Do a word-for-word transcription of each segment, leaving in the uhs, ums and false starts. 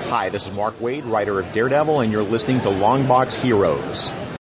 Hi, this is Mark Waid, writer of Daredevil, and you're listening to Longbox Heroes.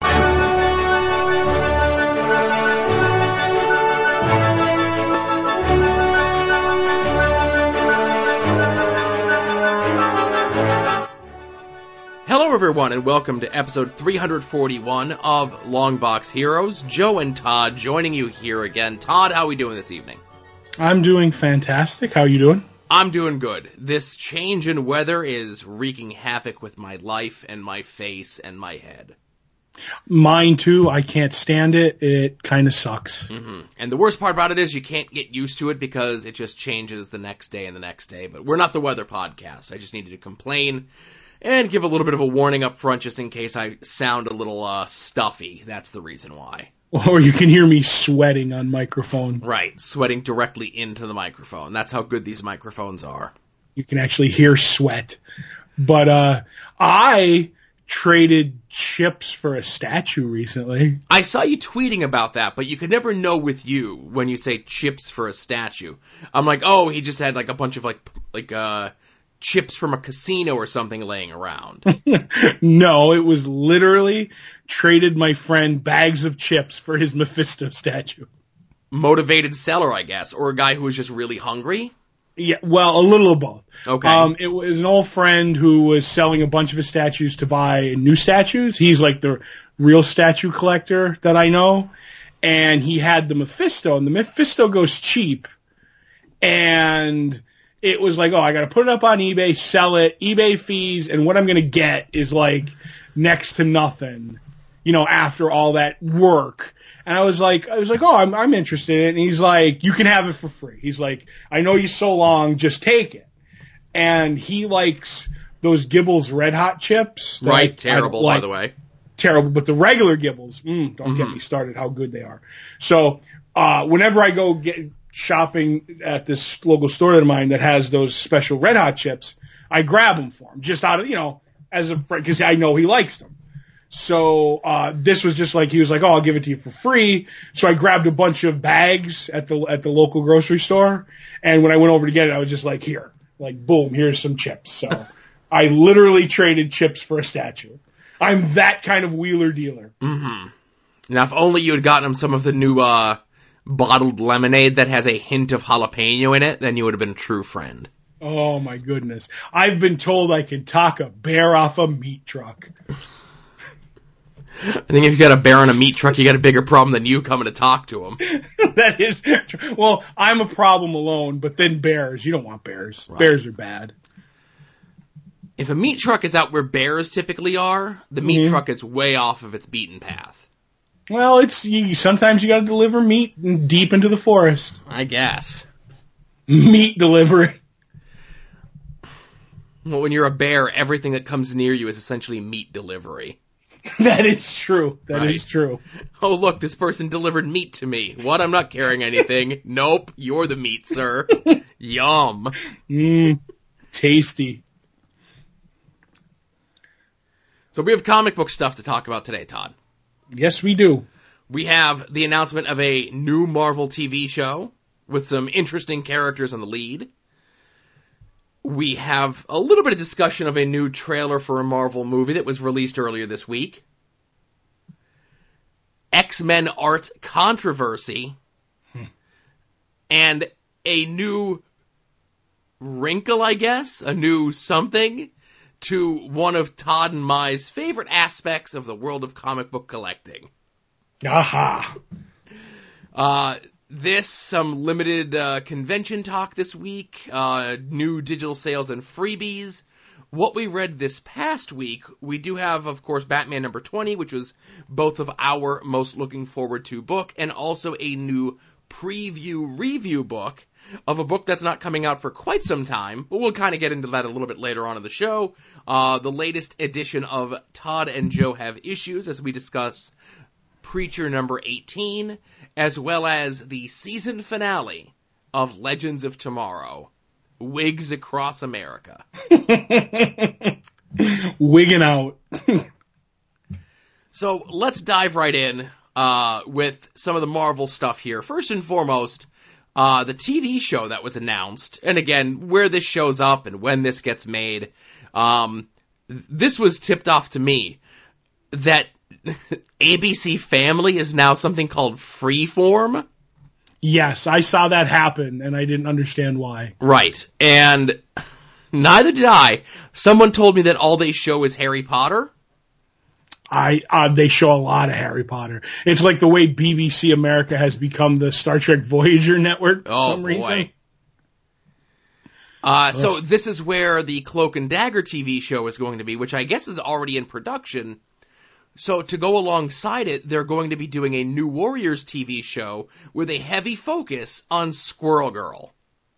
Hello everyone, and welcome to episode three forty-one of Longbox Heroes. Joe and Todd joining you here again. Todd, how are we doing this evening? I'm doing fantastic. How are you doing? I'm doing good. This change in weather is wreaking havoc with my life and my face and my head. Mine too. I can't stand it. It kind of sucks. Mm-hmm. And the worst part about it is you can't get used to it because it just changes the next day and the next day. But we're not the weather podcast. I just needed to complain and give a little bit of a warning up front just in case I sound a little uh, stuffy. That's the reason why. Or you can hear me sweating on microphone. Right, sweating directly into the microphone. That's how good these microphones are. You can actually hear sweat. But uh, I traded chips for a statue recently. I saw you tweeting about that, but you could never know with you when you say chips for a statue. I'm like, oh, he just had like a bunch of like like uh chips from a casino or something laying around. No, it was literally traded my friend bags of chips for his Mephisto statue. Motivated seller, I guess, or a guy who was just really hungry? Yeah, well, a little of both. Okay. Um, it was an old friend who was selling a bunch of his statues to buy new statues. He's like the real statue collector that I know. And he had the Mephisto, and the Mephisto goes cheap. And it was like, oh, I got to put it up on eBay, sell it, eBay fees, and what I'm going to get is like next to nothing, you know, after all that work. And I was like, I was like, oh, I'm, I'm interested in it. And he's like, you can have it for free. He's like, I know you so long, just take it. And he likes those Gibbles Red Hot chips. Right, I, terrible, I like, by the way. Terrible, but the regular Gibbles, mm, don't mm-hmm. get me started how good they are. So, uh, whenever I go get shopping at this local store of mine that has those special Red Hot chips, I grab them for him, just out of, you know, as a friend, because I know he likes them. So uh this was just like, he was like, oh, I'll give it to you for free. So I grabbed a bunch of bags at the at the local grocery store, and when I went over to get it, I was just like, here, like, boom, here's some chips. So I literally traded chips for a statue. I'm that kind of wheeler dealer. Mm-hmm. Now, if only you had gotten him some of the new uh bottled lemonade that has a hint of jalapeno in it, then you would have been a true friend. Oh my goodness. I've been told I can talk a bear off a meat truck. I think if you got a bear on a meat truck, you got a bigger problem than you coming to talk to him. That is true. Well, I'm a problem alone, but then bears. You don't want bears. Right. Bears are bad. If a meat truck is out where bears typically are, the meat mm-hmm. truck is way off of its beaten path. Well, it's you, sometimes you got to deliver meat deep into the forest. I guess. Meat delivery. Well, when you're a bear, everything that comes near you is essentially meat delivery. That is true. That right. is true. Oh, look, this person delivered meat to me. What? I'm not carrying anything. Nope, you're the meat, sir. Yum. Mmm, tasty. So we have comic book stuff to talk about today, Todd. Yes, we do. We have the announcement of a new Marvel T V show with some interesting characters on the lead. We have a little bit of discussion of a new trailer for a Marvel movie that was released earlier this week. X-Men art controversy. Hmm. And a new wrinkle, I guess, a new something to one of Todd and my's favorite aspects of the world of comic book collecting. Aha! Uh, this, some limited uh, convention talk this week, uh, new digital sales and freebies. What we read this past week, we do have, of course, Batman number twenty, which was both of our most looking forward to book, and also a new preview review book of a book that's not coming out for quite some time, but we'll kind of get into that a little bit later on in the show. Uh, the latest edition of Todd and Joe Have Issues, as we discuss Preacher number eighteen, as well as the season finale of Legends of Tomorrow, Wigs Across America. Wigging out. So let's dive right in uh, with some of the Marvel stuff here. First and foremost, uh, the T V show that was announced, and again, where this shows up and when this gets made, Um, this was tipped off to me that A B C Family is now something called Freeform. Yes, I saw that happen, and I didn't understand why. Right, and neither did I. Someone told me that all they show is Harry Potter. I uh, they show a lot of Harry Potter. It's like the way B B C America has become the Star Trek Voyager network for oh, some reason. Boy. Uh, so this is where the Cloak and Dagger T V show is going to be, which I guess is already in production. So to go alongside it, they're going to be doing a New Warriors T V show with a heavy focus on Squirrel Girl.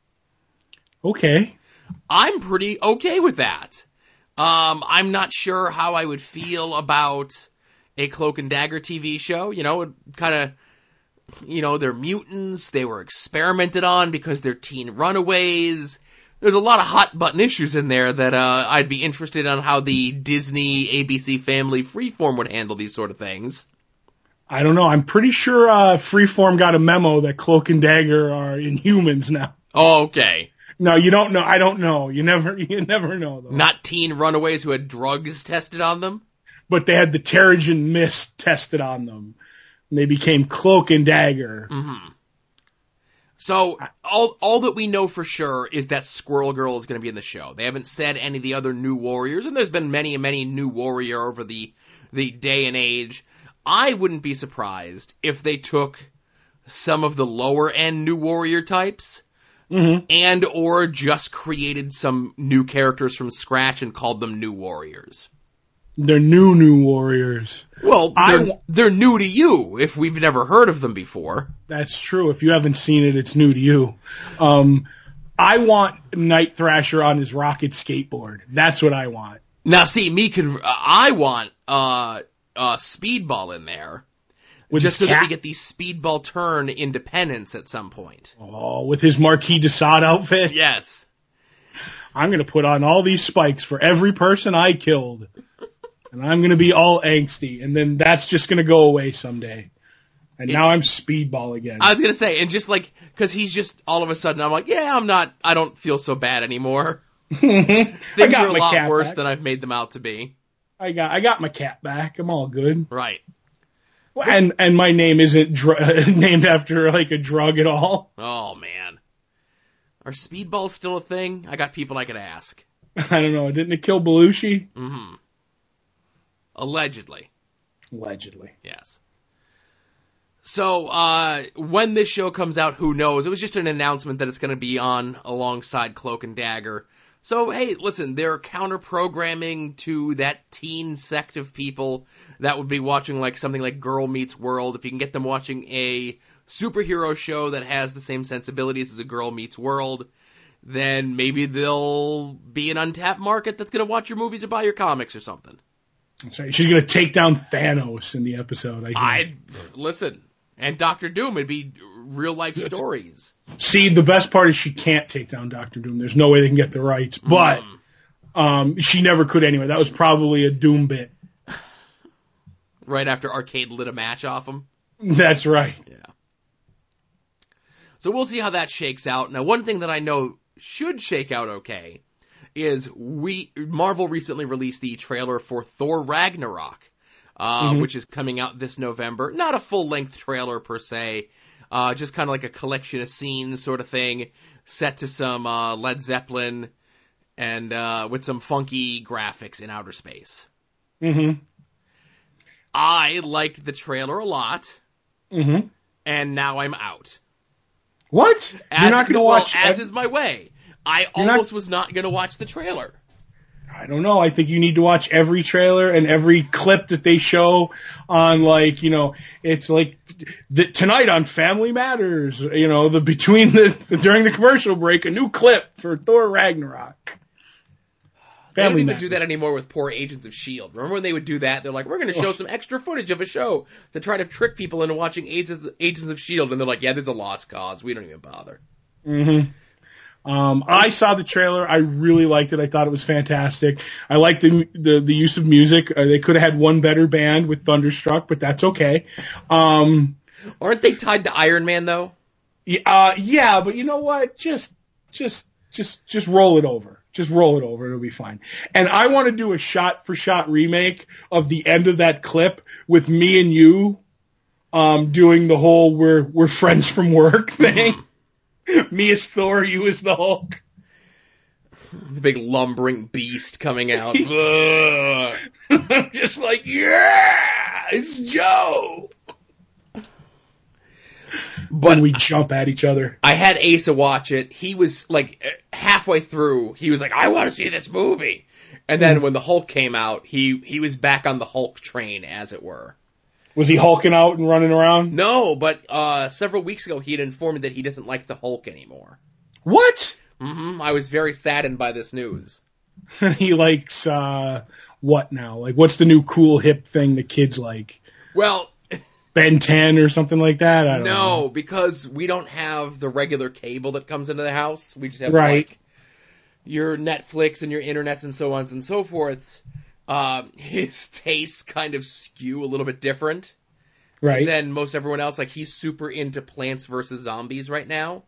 Okay. I'm pretty okay with that. Um, I'm not sure how I would feel about a Cloak and Dagger T V show. You know, it kind of, you know, they're mutants. They were experimented on because they're teen runaways. There's a lot of hot button issues in there that uh, I'd be interested on how the Disney A B C Family Freeform would handle these sort of things. I don't know. I'm pretty sure uh, Freeform got a memo that Cloak and Dagger are Inhumans now. Oh, okay. No, you don't know. I don't know. You never, you never know though. Not teen runaways who had drugs tested on them? But they had the Terrigen Mist tested on them. And they became Cloak and Dagger. Mm-hmm. So, all all that we know for sure is that Squirrel Girl is going to be in the show. They haven't said any of the other new warriors, and there's been many, many new warrior over the, the day and age. I wouldn't be surprised if they took some of the lower-end new warrior types, mm-hmm. and or just created some new characters from scratch and called them new warriors. They're new, new warriors. Well, they're, I, they're new to you if we've never heard of them before. That's true. If you haven't seen it, it's new to you. Um, I want Night Thrasher on his rocket skateboard. That's what I want. Now, see, me, con- I want uh, uh, Speedball in there. With just so cat? that we get the Speedball turn independence at some point. Oh, with his Marquis de Sade outfit? Yes. I'm going to put on all these spikes for every person I killed. And I'm going to be all angsty, and then that's just going to go away someday. And it, now I'm Speedball again. I was going to say, and just like, because he's just, all of a sudden, I'm like, yeah, I'm not, I don't feel so bad anymore. Things I got are a my lot cat worse back. than I've made them out to be. I got I got my cat back. I'm all good. Right. Well, and and my name isn't dr- named after like a drug at all. Oh, man. Are Speedballs still a thing? I got people I could ask. I don't know. Didn't it kill Belushi? Mm-hmm. Allegedly. Allegedly. Yes. So, uh, when this show comes out, who knows? It was just an announcement that it's going to be on alongside Cloak and Dagger. So, hey, listen, they're counter-programming to that teen sect of people that would be watching like something like Girl Meets World. If you can get them watching a superhero show that has the same sensibilities as a Girl Meets World, then maybe they'll be an untapped market that's going to watch your movies or buy your comics or something. That's right. She's going to take down Thanos in the episode. I I listen, and Doctor Doom. It'd be real life stories. See, the best part is she can't take down Doctor Doom. There's no way they can get the rights, but mm. um, she never could anyway. That was probably a Doom bit. Right after Arcade lit a match off him. That's right. Yeah. So we'll see how that shakes out. Now, one thing that I know should shake out okay is we Marvel recently released the trailer for Thor Ragnarok, uh, mm-hmm. which is coming out this November. Not a full-length trailer per se, uh, just kind of like a collection of scenes sort of thing, set to some uh, Led Zeppelin and uh, with some funky graphics in outer space. Mm-hmm. I liked the trailer a lot, mm-hmm. and now I'm out. What? As, You're not going to well, watch? As ev- is my way. I You're almost not... was not going to watch the trailer. I don't know. I think you need to watch every trailer and every clip that they show on, like, you know, it's like the, tonight on Family Matters, you know, the between the during the commercial break, a new clip for Thor Ragnarok. They don't even do that anymore with poor Agents of S H I E L D. Remember when they would do that? They're like, we're going to show some extra footage of a show to try to trick people into watching Agents, Agents of S H I E L D. And they're like, yeah, there's a lost cause. We don't even bother. Mm-hmm. Um, I saw the trailer. I really liked it. I thought it was fantastic. I liked the the, the use of music. Uh, they could have had one better band with Thunderstruck, but that's okay. Um, Aren't they tied to Iron Man, though? Yeah, uh, yeah, but you know what? Just, just, Just just roll it over. Just roll it over. It'll be fine. And I want to do a shot-for-shot remake of the end of that clip with me and you um, doing the whole we're we're friends from work thing. Me as Thor, you as the Hulk. The big lumbering beast coming out. I'm just like, yeah, it's Joe. But and we jump at each other. I had Asa watch it. He was like halfway through. He was like, I want to see this movie. And then mm. when the Hulk came out, he, he was back on the Hulk train, as it were. Was he hulking out and running around? No, but uh, several weeks ago he had informed me that he doesn't like the Hulk anymore. What? Mm-hmm. I was very saddened by this news. He likes, uh, what now? Like, what's the new cool hip thing the kids like? Well... Ben ten or something like that? I don't no, know. No, because we don't have the regular cable that comes into the house. We just have, right. like, your Netflix and your internets and so on and so forth. Um, his tastes kind of skew a little bit different. Right. Than most everyone else. Like, he's super into Plants versus Zombies right now.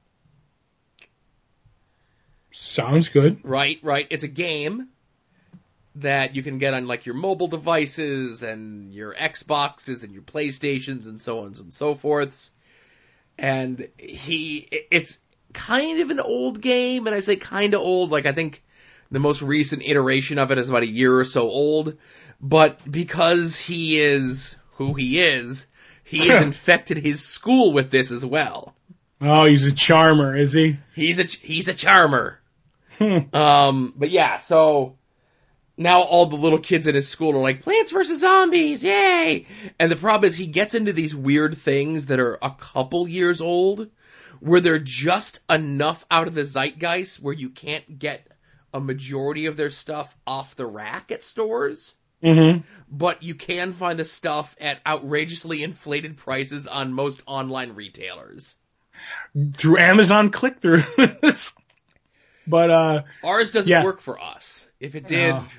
Sounds good. Right, right. It's a game that you can get on, like, your mobile devices and your Xboxes and your PlayStations and so on and so forth. And he, it's kind of an old game, and I say kind of old, like, I think the most recent iteration of it is about a year or so old. But because he is who he is, he has infected his school with this as well. Oh, he's a charmer, is he? He's a, he's a charmer. um, but yeah, so... Now all the little kids at his school are like, Plants versus Zombies, yay! And the problem is he gets into these weird things that are a couple years old, where they're just enough out of the zeitgeist where you can't get a majority of their stuff off the rack at stores. Mm-hmm. But you can find the stuff at outrageously inflated prices on most online retailers. Through Amazon click-throughs. But, uh... Ours doesn't yeah. work for us. If it did... Uh.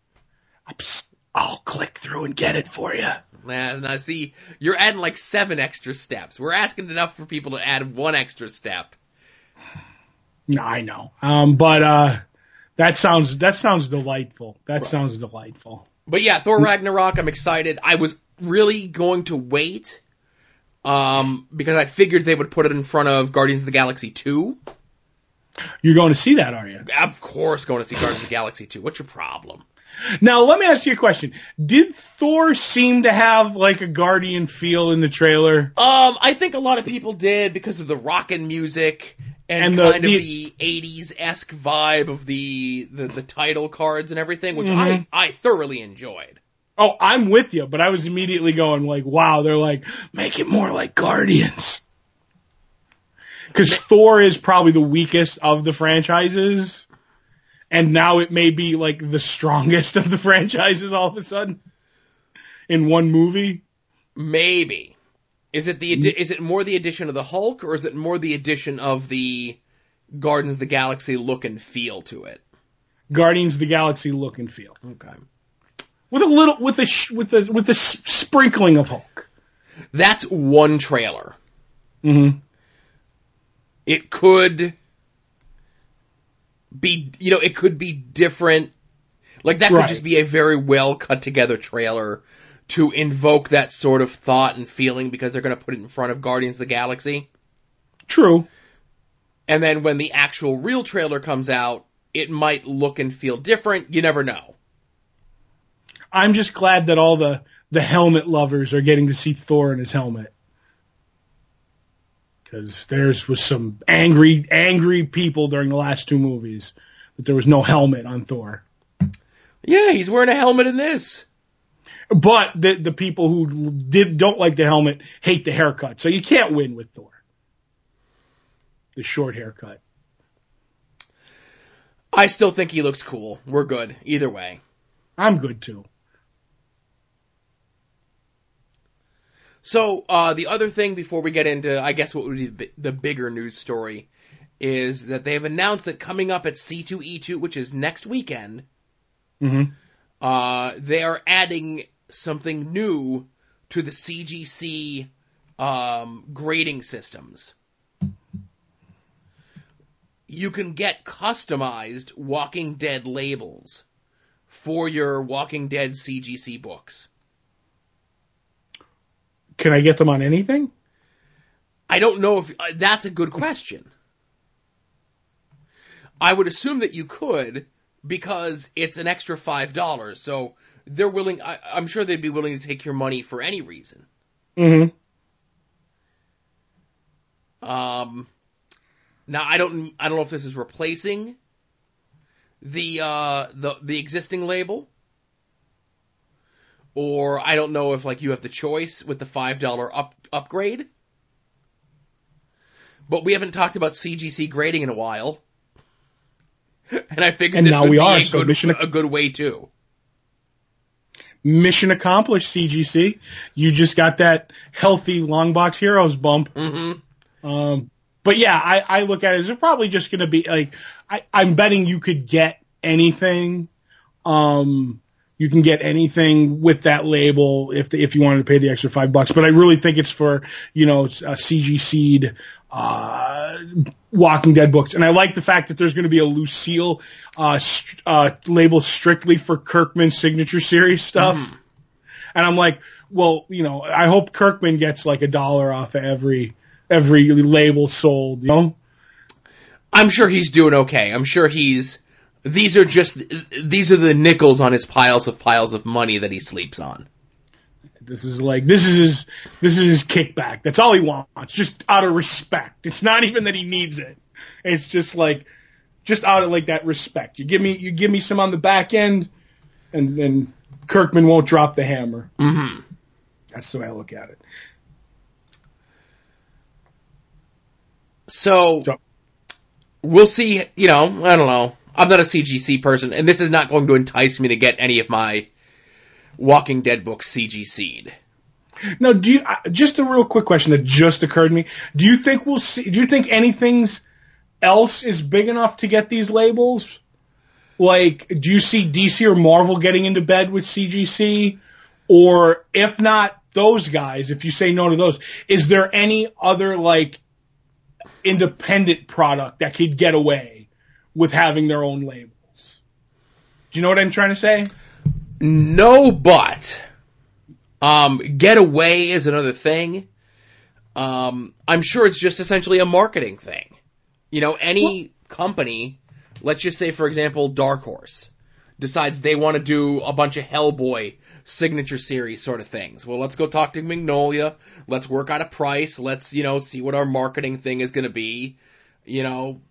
I'll click through and get it for you. And I see you're adding like seven extra steps. We're asking enough for people to add one extra step. No, I know. Um, but uh, that sounds that sounds delightful. That right. sounds delightful. But yeah, Thor Ragnarok. I'm excited. I was really going to wait, um, because I figured they would put it in front of Guardians of the Galaxy two. You're going to see that, are you? Of course, going to see Guardians of the Galaxy two. What's your problem? Now, let me ask you a question. Did Thor seem to have, like, a Guardian feel in the trailer? Um, I think a lot of people did because of the rockin' music and, and the, kind of the, the eighties-esque vibe of the, the, the title cards and everything, which mm-hmm. I, I thoroughly enjoyed. Oh, I'm with you, but I was immediately going, like, wow, they're like, make it more like Guardians. Because Thor is probably the weakest of the franchises. And now it may be, like, the strongest of the franchises all of a sudden in one movie. Maybe. Is it the is it more the addition of the Hulk, or is it more the addition of the Guardians of the Galaxy look and feel to it? Guardians of the Galaxy look and feel. Okay. With a little, with a with a with a sprinkling of Hulk. That's one trailer. Mm-hmm. It could be, you know, it could be different. Like, that could right. just be a very well cut together trailer to invoke that sort of thought and feeling because they're going to put it in front of Guardians of the Galaxy. True. And then when the actual real trailer comes out, it might look and feel different. You never know. I'm just glad that all the, the helmet lovers are getting to see Thor in his helmet. Because there's was some angry, angry people during the last two movies that there was no helmet on Thor. Yeah, he's wearing a helmet in this. But the the people who did don't like the helmet hate the haircut, so you can't win with Thor. The short haircut. I still think he looks cool. We're good either way. I'm good too. So, uh, the other thing before we get into, I guess, what would be the bigger news story is that they have announced that coming up at C two E two, which is next weekend, mm-hmm. uh, they are adding something new to the C G C um, grading systems. you can get customized Walking Dead labels for your Walking Dead C G C books. Can I get them on anything? I don't know if... Uh, that's a good question. I would assume that you could, because it's an extra five dollars, so they're willing... I, I'm sure they'd be willing to take your money for any reason. Mm-hmm. Um, now, I don't I don't know if this is replacing the uh, the the existing label, or I don't know if like you have the choice with the five dollar up upgrade. But we haven't talked about C G C grading in a while, and I figured and this now would we be are, a, so good, mission, a good way too. Mission accomplished, C G C. You just got that healthy Long Box Heroes bump. Mm-hmm. Um, but yeah, I, I look at it as it's probably just going to be like, I, I'm betting you could get anything. Um, you can get anything with that label if the, if you wanted to pay the extra five bucks. But I really think it's for, you know, uh, C G C'd, uh, Walking Dead books. And I like the fact that there's going to be a Lucille, uh, st- uh, label strictly for Kirkman signature series stuff. Mm. And I'm like, well, you know, I hope Kirkman gets like a dollar off of every, every label sold, you know? I'm sure he's doing okay. I'm sure he's, these are just, these are the nickels on his piles of piles of money that he sleeps on. This is like, this is his, this is his kickback. That's all he wants, just out of respect. It's not even that he needs it. It's just like, just out of like that respect. You give me, you give me some on the back end, and then Kirkman won't drop the hammer. Mm-hmm. That's the way I look at it. So, so, we'll see, you know, I don't know. I'm not a C G C person, and this is not going to entice me to get any of my Walking Dead books C G C'd. No, do you, just a real quick question that just occurred to me. Do you think we'll see, do you think anything's else is big enough to get these labels? Like, do you see D C or Marvel getting into bed with C G C? Or if not those guys, if you say no to those, is there any other, like, independent product that could get away with having their own labels? Do you know what I'm trying to say? No, but um, get away is another thing. Um, I'm sure it's just essentially a marketing thing. You know, any well, company, let's just say, for example, Dark Horse, decides they want to do a bunch of Hellboy signature series sort of things. Well, let's go talk to Magnolia. Let's work out a price. Let's, you know, see what our marketing thing is going to be. You know.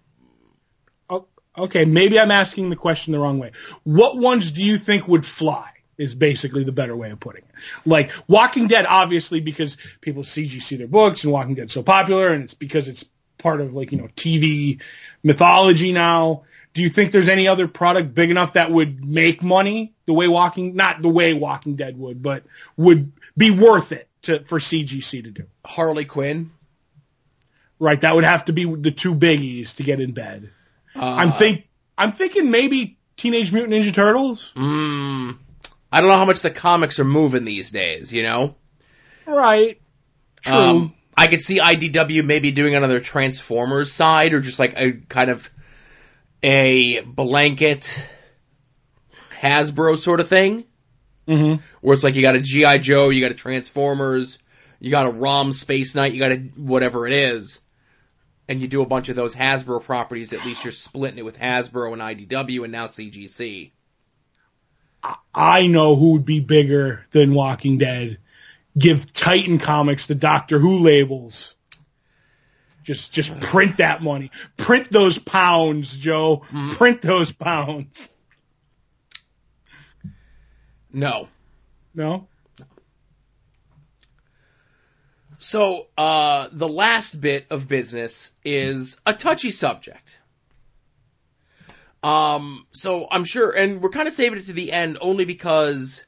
Okay, maybe I'm asking the question the wrong way. What ones do you think would fly is basically the better way of putting it. Like, Walking Dead, obviously, because people C G C their books and Walking Dead's so popular, and it's because it's part of, like, you know, T V mythology now. Do you think there's any other product big enough that would make money the way Walking, not the way Walking Dead would, but would be worth it to, for C G C to do? Harley Quinn. Right, that would have to be the two biggies to get in bed. Uh, I'm think I'm thinking maybe Teenage Mutant Ninja Turtles. Mm, I don't know how much the comics are moving these days, you know? Right. True. Um, I could see I D W maybe doing another Transformers side, or just like a kind of a blanket Hasbro sort of thing. Mm-hmm. Where it's like you got a G I. Joe, you got a Transformers, you got a ROM Space Knight, you got a whatever it is. And you do a bunch of those Hasbro properties, at least you're splitting it with Hasbro and I D W and now C G C. I know who would be bigger than Walking Dead. Give Titan Comics the Doctor Who labels. Just just print that money. Print those pounds, Joe. Mm. Print those pounds. No. No? So, uh, the last bit of business is a touchy subject. Um, so I'm sure, and we're kind of saving it to the end only because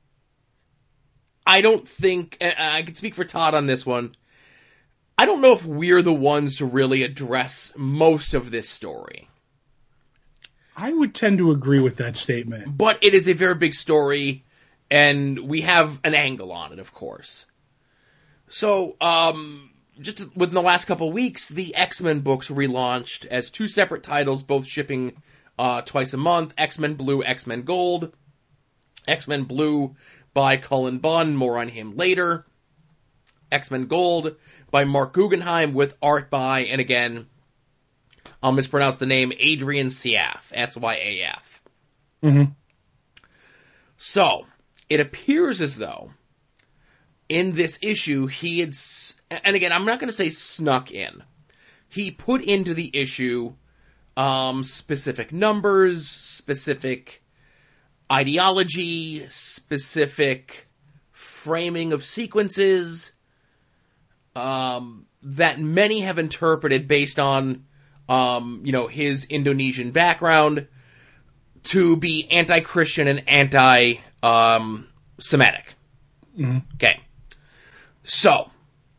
I don't think, and I can speak for Todd on this one, I don't know if we're the ones to really address most of this story. I would tend to agree with that statement. But it is a very big story, and we have an angle on it, of course. So, um, just within the last couple of weeks, the X-Men books relaunched as two separate titles, both shipping uh, twice a month. X-Men Blue, X-Men Gold. X-Men Blue by Cullen Bunn, more on him later. X-Men Gold by Mark Guggenheim with art by, and again, I'll mispronounce the name, Adrian Syaf, S Y A F. Mm-hmm. So, it appears as though in this issue he had, and again, I'm not going to say snuck in. He put into the issue um, specific numbers, specific ideology, specific framing of sequences um, that many have interpreted based on, um, you know, his Indonesian background to be anti-Christian and anti-Semitic. Um, mm-hmm. Okay. So,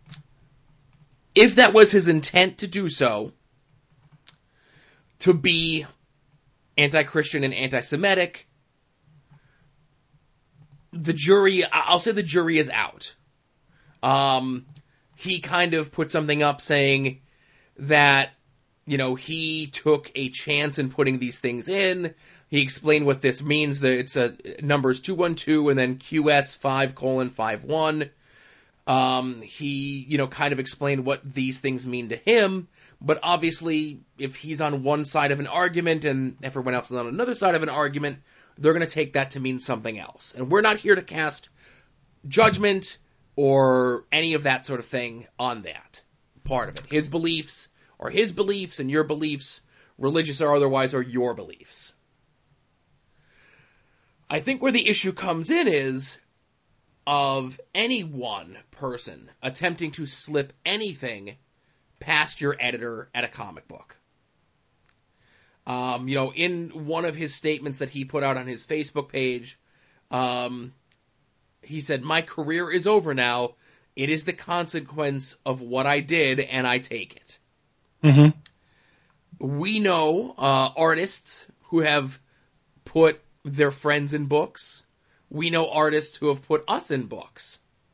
if that was his intent to do so, to be anti-Christian and anti-Semitic, the jury, I'll say the jury is out. Um, he kind of put something up saying that, you know, he took a chance in putting these things in. He explained what this means, that it's a numbers two one two and then Q S five colon five one. Um, he, you know, kind of explained what these things mean to him, but obviously, if he's on one side of an argument and everyone else is on another side of an argument, they're going to take that to mean something else. And we're not here to cast judgment or any of that sort of thing on that part of it. His beliefs are his beliefs, and your beliefs, religious or otherwise, are your beliefs. I think where the issue comes in is of any one person attempting to slip anything past your editor at a comic book. Um, you know, in one of his statements that he put out on his Facebook page, um, he said, "My career is over now. It is the consequence of what I did, and I take it." Mm-hmm. We know uh, artists who have put their friends in books. We know artists who have put us in books.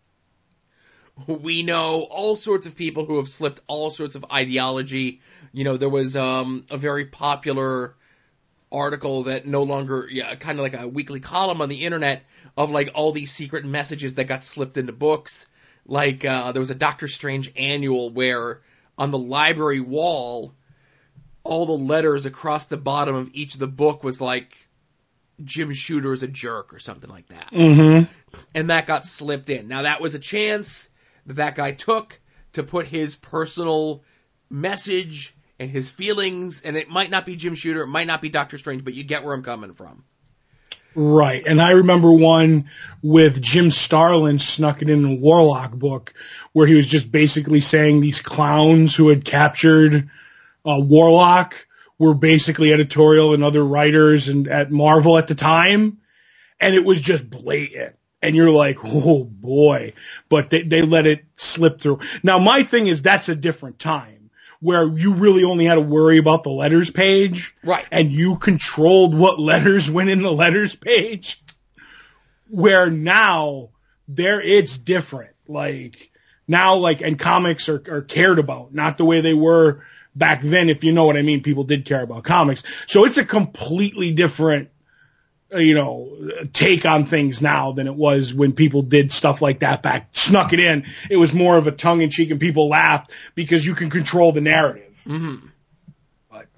We know all sorts of people who have slipped all sorts of ideology. You know, there was um, a very popular article that no longer, yeah, kind of like a weekly column on the internet of like all these secret messages that got slipped into books. Like uh, there was a Doctor Strange annual where on the library wall, all the letters across the bottom of each of the book was like, Jim Shooter is a jerk or something like that. Mm-hmm. And that got slipped in. Now that was a chance that that guy took to put his personal message and his feelings, and it might not be Jim Shooter, it might not be Doctor Strange, but you get where I'm coming from. Right. And I remember one with Jim Starlin snuck it in a Warlock book where he was just basically saying these clowns who had captured uh, Warlock were basically editorial and other writers and at Marvel at the time. And it was just blatant. And you're like, oh boy, but they, they let it slip through. Now my thing is that's a different time where you really only had to worry about the letters page. Right. And you controlled what letters went in the letters page. Where now there, it's different. Like now, like, and comics are, are cared about, not the way they were back then, if you know what I mean. People did care about comics. So it's a completely different, you know, take on things now than it was when people did stuff like that back, snuck it in. It was more of a tongue in cheek and people laughed because you can control the narrative. Mm-hmm. But,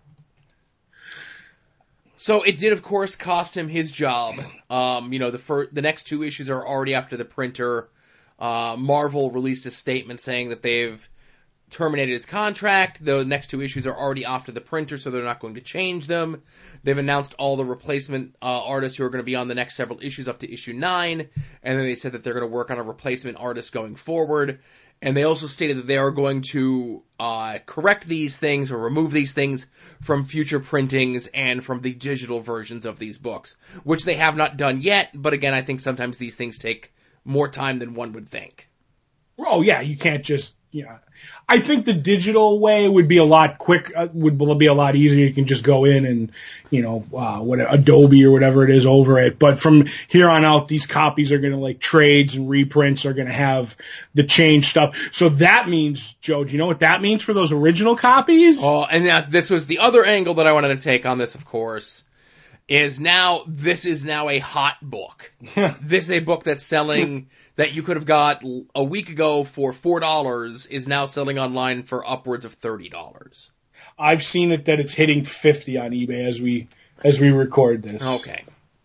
so it did, of course, cost him his job. Um, you know, the fir- the next two issues are already after the printer. Uh, Marvel released a statement saying that they've terminated his contract. The next two issues are already off to the printer, so they're not going to change them. They've announced all the replacement uh, artists who are going to be on the next several issues up to issue nine, and then they said that they're going to work on a replacement artist going forward. And they also stated that they are going to uh, correct these things or remove these things from future printings and from the digital versions of these books, which they have not done yet. But again, I think sometimes these things take more time than one would think. Oh yeah, you can't just yeah. I think the digital way would be a lot quick, uh, would be a lot easier. You can just go in and, you know, uh, what Adobe or whatever it is over it. But from here on out, these copies are going to, like, trades and reprints are going to have the change stuff. So that means, Joe, do you know what that means for those original copies? Oh, and that, this was the other angle that I wanted to take on this, of course, is now, this is now a hot book. This is a book that's selling, that you could have got a week ago for four dollars, is now selling online for upwards of thirty dollars. I've seen it that it's hitting fifty on eBay as we as we record this. Okay.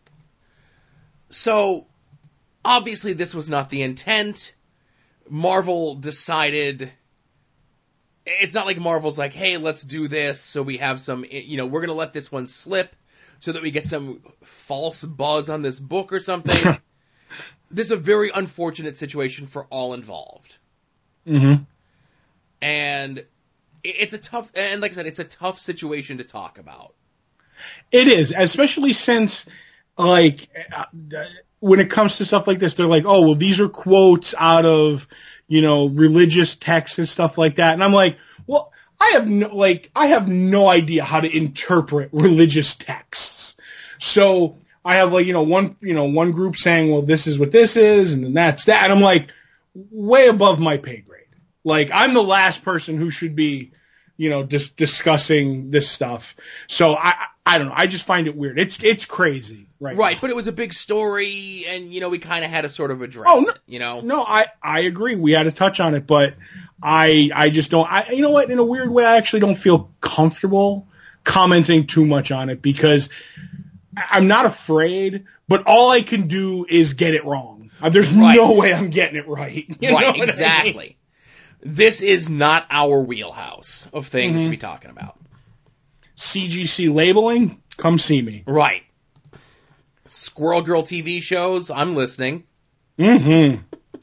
So, obviously this was not the intent. Marvel decided, it's not like Marvel's like, hey, let's do this so we have some, you know, we're going to let this one slip so that we get some false buzz on this book or something. This is a very unfortunate situation for all involved. Mm-hmm. And it's a tough, and like I said, it's a tough situation to talk about. It is, especially since, like, uh, when it comes to stuff like this, they're like, oh, well, these are quotes out of, you know, religious texts and stuff like that. And I'm like, well, I have no, like, I have no idea how to interpret religious texts. So I have, like, you know, one, you know, one group saying, well, this is what this is, and then that's that. And I'm like, way above my pay grade. Like, I'm the last person who should be, you know, dis- discussing this stuff. So I, I don't know. I just find it weird. It's, it's crazy. Right. Right. Now. But it was a big story, and, you know, we kind of had to sort of address oh, no, it, you know? No, I, I agree. We had to touch on it, but I, I just don't, I, you know what? In a weird way, I actually don't feel comfortable commenting too much on it because I'm not afraid, but all I can do is get it wrong. Uh, there's right. no way I'm getting it right. You right, know exactly. I mean? This is not our wheelhouse of things mm-hmm. to be talking about. C G C labeling, come see me. Right. Squirrel Girl T V shows, I'm listening. Mm-hmm.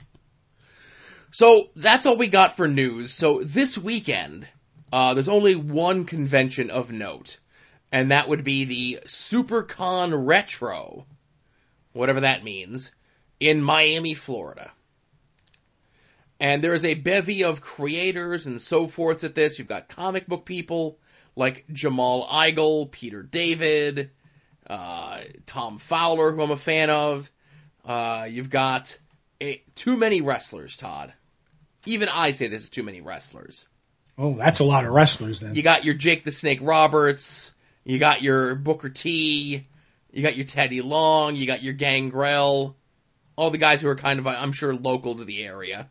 So that's all we got for news. So this weekend, uh, there's only one convention of note. And that would be the SuperCon Retro, whatever that means, in Miami, Florida. And there is a bevy of creators and so forth at this. You've got comic book people like Jamal Igle, Peter David, uh, Tom Fowler, who I'm a fan of. Uh, you've got a, too many wrestlers, Todd. Even I say this is too many wrestlers. Oh, that's a lot of wrestlers then. You got your Jake the Snake Roberts. You got your Booker T, you got your Teddy Long, you got your Gangrel, all the guys who are kind of, I'm sure, local to the area.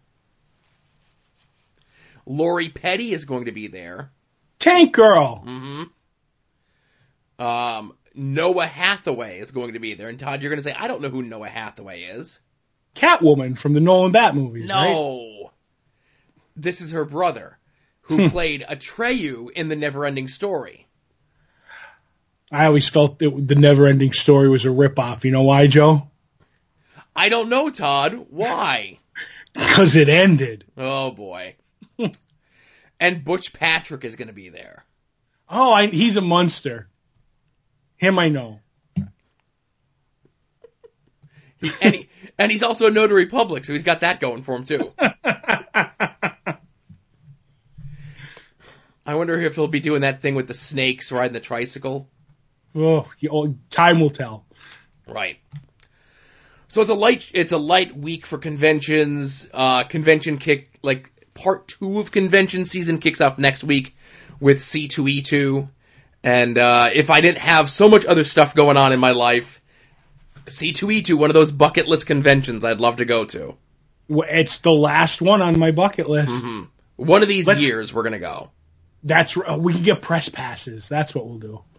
Lori Petty is going to be there. Tank Girl! Mm-hmm. Um, Noah Hathaway is going to be there. And Todd, you're going to say, I don't know who Noah Hathaway is. Catwoman from the Nolan Bat movies, no. right? No. This is her brother, who played Atreyu in The Neverending Story. I always felt that the Neverending Story was a ripoff. You know why, Joe? I don't know, Todd. Why? Because it ended. Oh, boy. And Butch Patrick is going to be there. Oh, I, he's a monster. Him I know. He, and, he, and he's also a notary public, so he's got that going for him, too. I wonder if he'll be doing that thing with the snakes riding the tricycle. Oh, time will tell. Right. So it's a light, it's a light week for conventions. Uh, convention kick, like part two of convention season kicks off next week with C two E two. And, uh, if I didn't have so much other stuff going on in my life, C two E two, one of those bucket list conventions I'd love to go to. It's the last one on my bucket list. Mm-hmm. One of these Let's, years we're gonna go. That's, we can get press passes. That's what we'll do.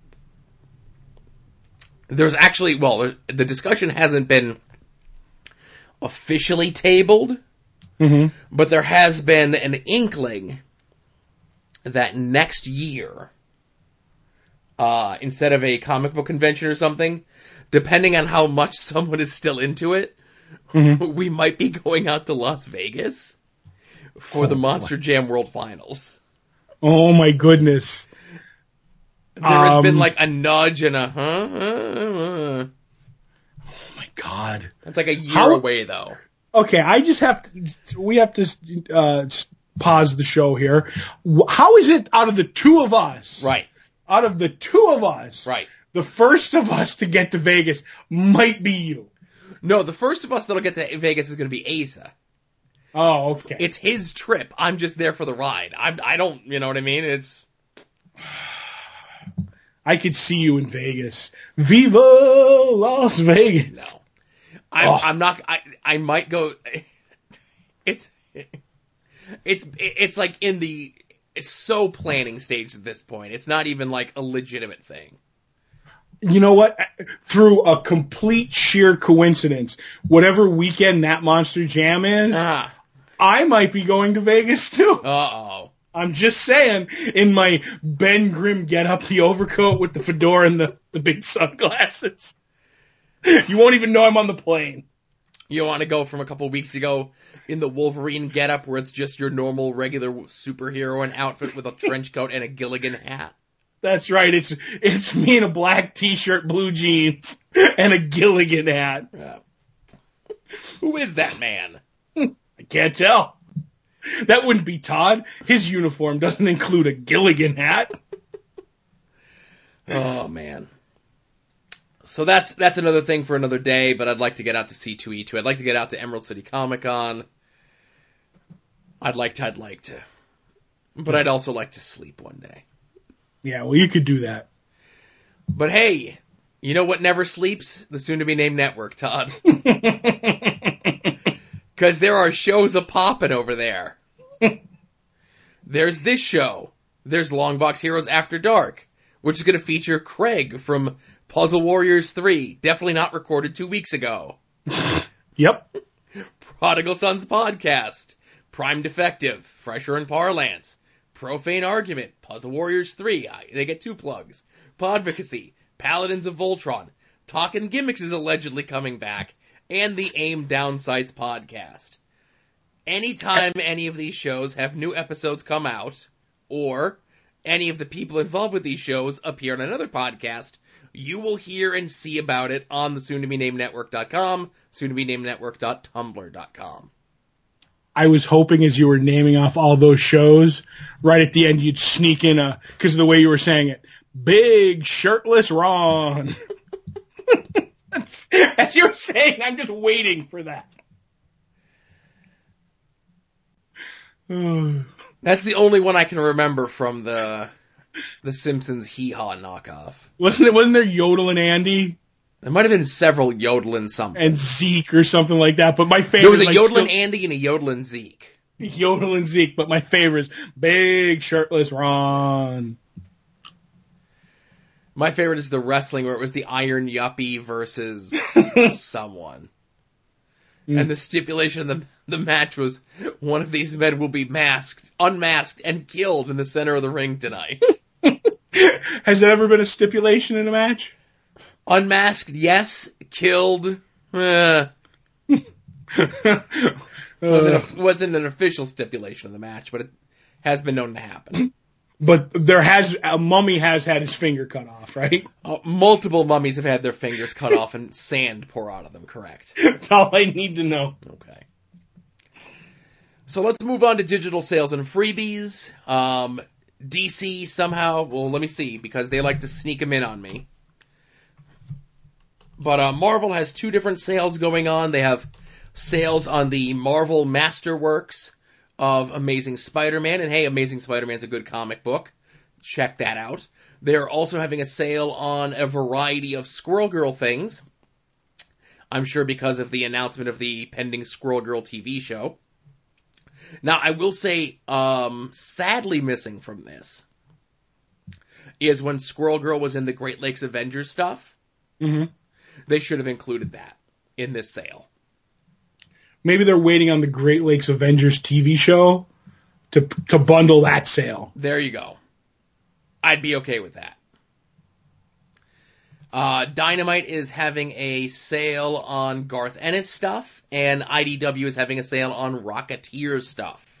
There's actually, well, the discussion hasn't been officially tabled, mm-hmm. but there has been an inkling that next year, uh, instead of a comic book convention or something, depending on how much someone is still into it, mm-hmm. we might be going out to Las Vegas for oh, the Monster boy. Jam World Finals. Oh my goodness. There has um, been like a nudge and a huh, uh, uh. Oh my god. It's like a year How, away though. Okay, I just have to, we have to uh, pause the show here. Wh- How is it out of the two of us? Right. Out of the two of us. Right. The first of us to get to Vegas might be you. No, the first of us that'll get to Vegas is going to be Asa. Oh, okay. It's his trip. I'm just there for the ride. I'm, I don't, you know what I mean? It's... I could see you in Vegas. Viva Las Vegas. No. I'm, Oh. I'm not, I, I might go, it's, it's, it's like in the, it's so planning stage at this point. It's not even like a legitimate thing. You know what? Through a complete sheer coincidence, whatever weekend that Monster Jam is, Ah. I might be going to Vegas too. Uh-oh. I'm just saying, in my Ben Grimm get up, the overcoat with the fedora and the, the big sunglasses. You won't even know I'm on the plane. You want to go from a couple weeks ago in the Wolverine getup where it's just your normal regular superhero and outfit with a trench coat and a Gilligan hat. That's right. It's it's me in a black t-shirt, blue jeans, and a Gilligan hat. Yeah. Who is that man? I can't tell. That wouldn't be Todd. His uniform doesn't include a Gilligan hat. Oh, man. So that's that's another thing for another day, but I'd like to get out to C two E two. I'd like to get out to Emerald City Comic Con. I'd like to, I'd like to. But I'd also like to sleep one day. Yeah, well, you could do that. But hey, you know what never sleeps? The soon-to-be-named network, Todd. Because there are shows a-poppin' over there. There's this show. There's Longbox Heroes After Dark, which is going to feature Craig from Puzzle Warriors three, definitely not recorded two weeks ago. Yep. Prodigal Sons Podcast, Prime Defective, Fresher and Parlance, Profane Argument, Puzzle Warriors three, I, they get two plugs, Podvocacy, Paladins of Voltron, Talkin' Gimmicks is allegedly coming back, and the AIM Downsites Podcast. Anytime any of these shows have new episodes come out, or any of the people involved with these shows appear on another podcast, you will hear and see about it on the soon to be named network dot com, soon to be named network dot tumblr dot com. I was hoping as you were naming off all those shows, right at the end you'd sneak in a, because of the way you were saying it, Big Shirtless Ron. As you were saying, I'm just waiting for that. That's the only one I can remember from the the Simpsons Hee Haw knockoff. Wasn't it? Wasn't there Yodel and Andy There might have been several Yodel and something. and Zeke or something like that? But my favorite There was a like, Yodel and still- Andy and a Yodel and Zeke. Yodel and Zeke, but my favorite is Big Shirtless Ron. My favorite is the wrestling where it was the Iron Yuppie versus someone. Mm. And the stipulation of the, the match was one of these men will be masked, unmasked, and killed in the center of the ring tonight. Has there ever been a stipulation in a match? Unmasked, yes. Killed, eh. Wasn't, a, wasn't an official stipulation of the match, but it has been known to happen. But there has, a mummy has had his finger cut off, right? Uh, multiple mummies have had their fingers cut off and sand pour out of them, correct? That's all I need to know. Okay. So let's move on to digital sales and freebies. Um, D C somehow, well, let me see, because they like to sneak them in on me. But uh, Marvel has two different sales going on. They have sales on the Marvel Masterworks of Amazing Spider-Man. And hey, Amazing Spider-Man's a good comic book. Check that out. They're also having a sale on a variety of Squirrel Girl things. I'm sure because of the announcement of the pending Squirrel Girl T V show. Now, I will say, um, sadly missing from this is when Squirrel Girl was in the Great Lakes Avengers stuff. Mm-hmm. They should have included that in this sale. Maybe they're waiting on the Great Lakes Avengers T V show to to bundle that sale. There you go. I'd be okay with that. Uh, Dynamite is having a sale on Garth Ennis stuff, and I D W is having a sale on Rocketeer stuff.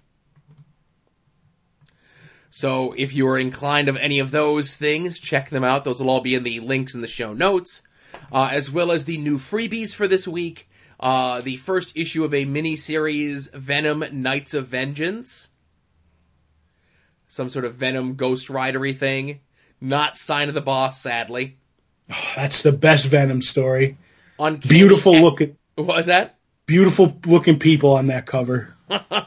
So if you are inclined of any of those things, check them out. Those will all be in the links in the show notes, uh, as well as the new freebies for this week. Uh, the first issue of a mini-series, Venom Knights of Vengeance. some sort of Venom Ghost Rider-y thing. Not Sign of the Boss, sadly. Oh, that's the best Venom story. Uncanny Beautiful looking. What was that? Beautiful looking people on that cover.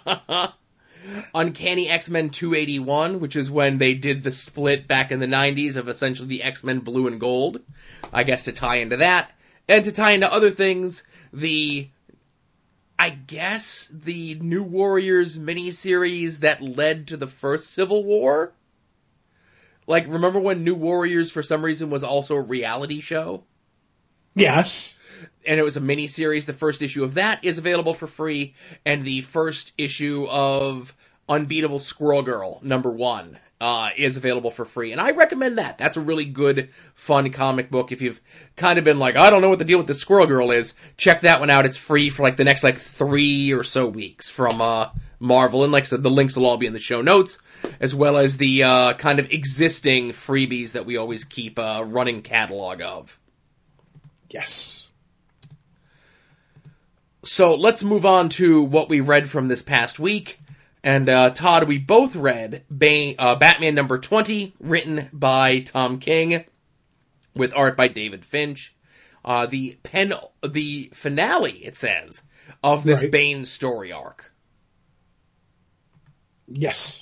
Uncanny X-Men two eighty-one, which is when they did the split back in the nineties of essentially the X-Men Blue and Gold. I guess to tie into that. And to tie into other things, the, I guess, the New Warriors miniseries that led to the first Civil War? Like, remember when New Warriors, for some reason, was also a reality show? Yes. And it was a miniseries. The first issue of that is available for free, and the first issue of Unbeatable Squirrel Girl, number one, uh, is available for free. And I recommend that. That's a really good, fun comic book. If you've kind of been like, I don't know what the deal with the Squirrel Girl is, check that one out. It's free for like the next like three or so weeks from uh, Marvel. And like I said, the links will all be in the show notes, as well as the uh, kind of existing freebies that we always keep a running catalog of. Yes. So let's move on to what we read from this past week. And, uh, Todd, we both read Bane, uh, Batman number twenty, written by Tom King, with art by David Finch. Uh, the pen, the finale, it says, of this right. Bane story arc. Yes.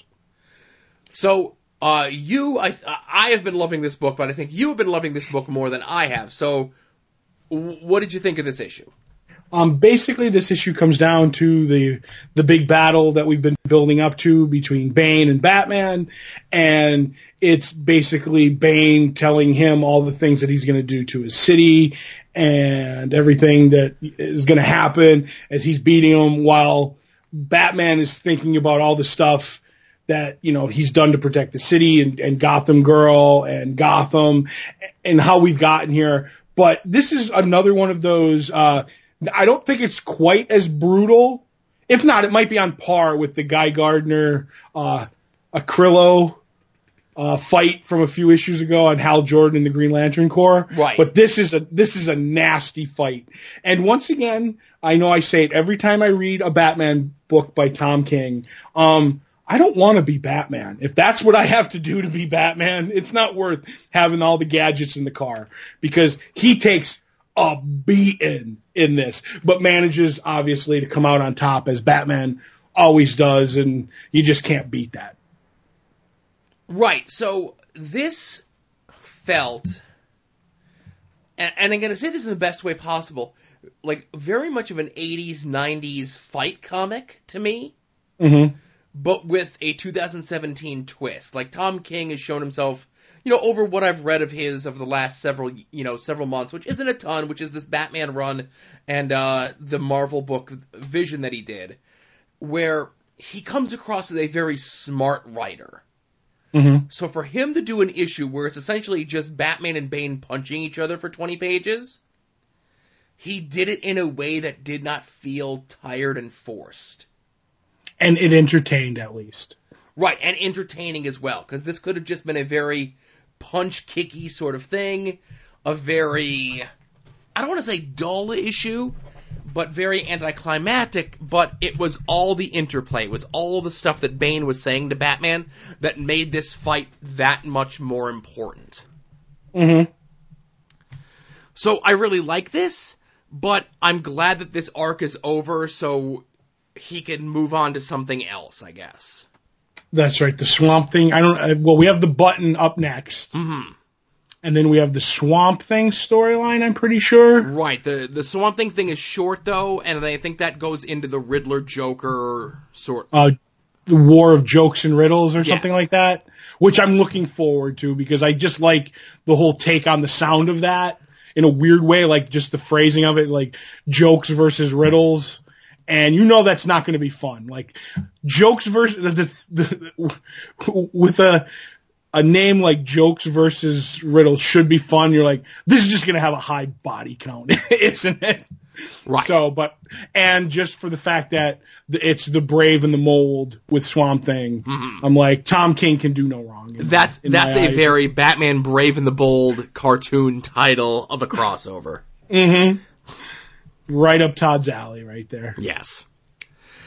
So, uh, you, I, I have been loving this book, but I think you have been loving this book more than I have. So, w- what did you think of this issue? Um, basically, this issue comes down to the the big battle that we've been building up to between Bane and Batman, and it's basically Bane telling him all the things that he's going to do to his city and everything that is going to happen as he's beating him, while Batman is thinking about all the stuff that, you know, he's done to protect the city and, and Gotham Girl and Gotham and how we've gotten here. But this is another one of those. Uh, I don't think it's quite as brutal. If not, it might be on par with the Guy Gardner, uh, Acrylo, uh, fight from a few issues ago on Hal Jordan and the Green Lantern Corps. Right. But this is a, this is a nasty fight. And once again, I know I say it every time I read a Batman book by Tom King. Um, I don't want to be Batman. If that's what I have to do to be Batman, it's not worth having all the gadgets in the car, because he takes a beating in this, but manages obviously to come out on top, as Batman always does, and you just can't beat that. Right. So this felt, and, and I'm going to say this in the best way possible, like very much of an eighties, nineties fight comic to me, Mm-hmm. but with a two thousand seventeen twist. Like, Tom King has shown himself, you know, over what I've read of his over the last several, you know, several months, which isn't a ton, which is this Batman run and uh, the Marvel book Vision that he did, where he comes across as a very smart writer. Mm-hmm. So for him to do an issue where it's essentially just Batman and Bane punching each other for twenty pages, he did it in a way that did not feel tired and forced. And it entertained, at least. Right, and entertaining as well, because this could have just been a very punch-kicky sort of thing, a very, I don't want to say dull issue, but very anticlimactic, but it was all the interplay, it was all the stuff that Bane was saying to Batman that made this fight that much more important. Mm-hmm. So I really like this, but I'm glad that this arc is over so he can move on to something else, I guess. That's right. The Swamp Thing. I don't. Uh, well, we have the Button up next, Mm-hmm. and then we have the Swamp Thing storyline. I'm pretty sure. Right. The the Swamp Thing thing is short though, and I think that goes into the Riddler Joker sort. Uh, the War of Jokes and Riddles or something Yes. like that, which I'm looking forward to, because I just like the whole take on the sound of that in a weird way, like just the phrasing of it, like jokes versus riddles. And you know that's not going to be fun. Like, jokes versus the, the, the, with a a name like Jokes versus Riddles should be fun. You're like, this is just going to have a high body count, isn't it? Right. So, but and just for the fact that the, it's the Brave and the Mold with Swamp Thing, Mm-hmm. I'm like, Tom King can do no wrong. in That's my- in that's my a eyes. very Batman Brave and the Bold cartoon title of a crossover. Mm-hmm. Right up Todd's alley, right there. Yes.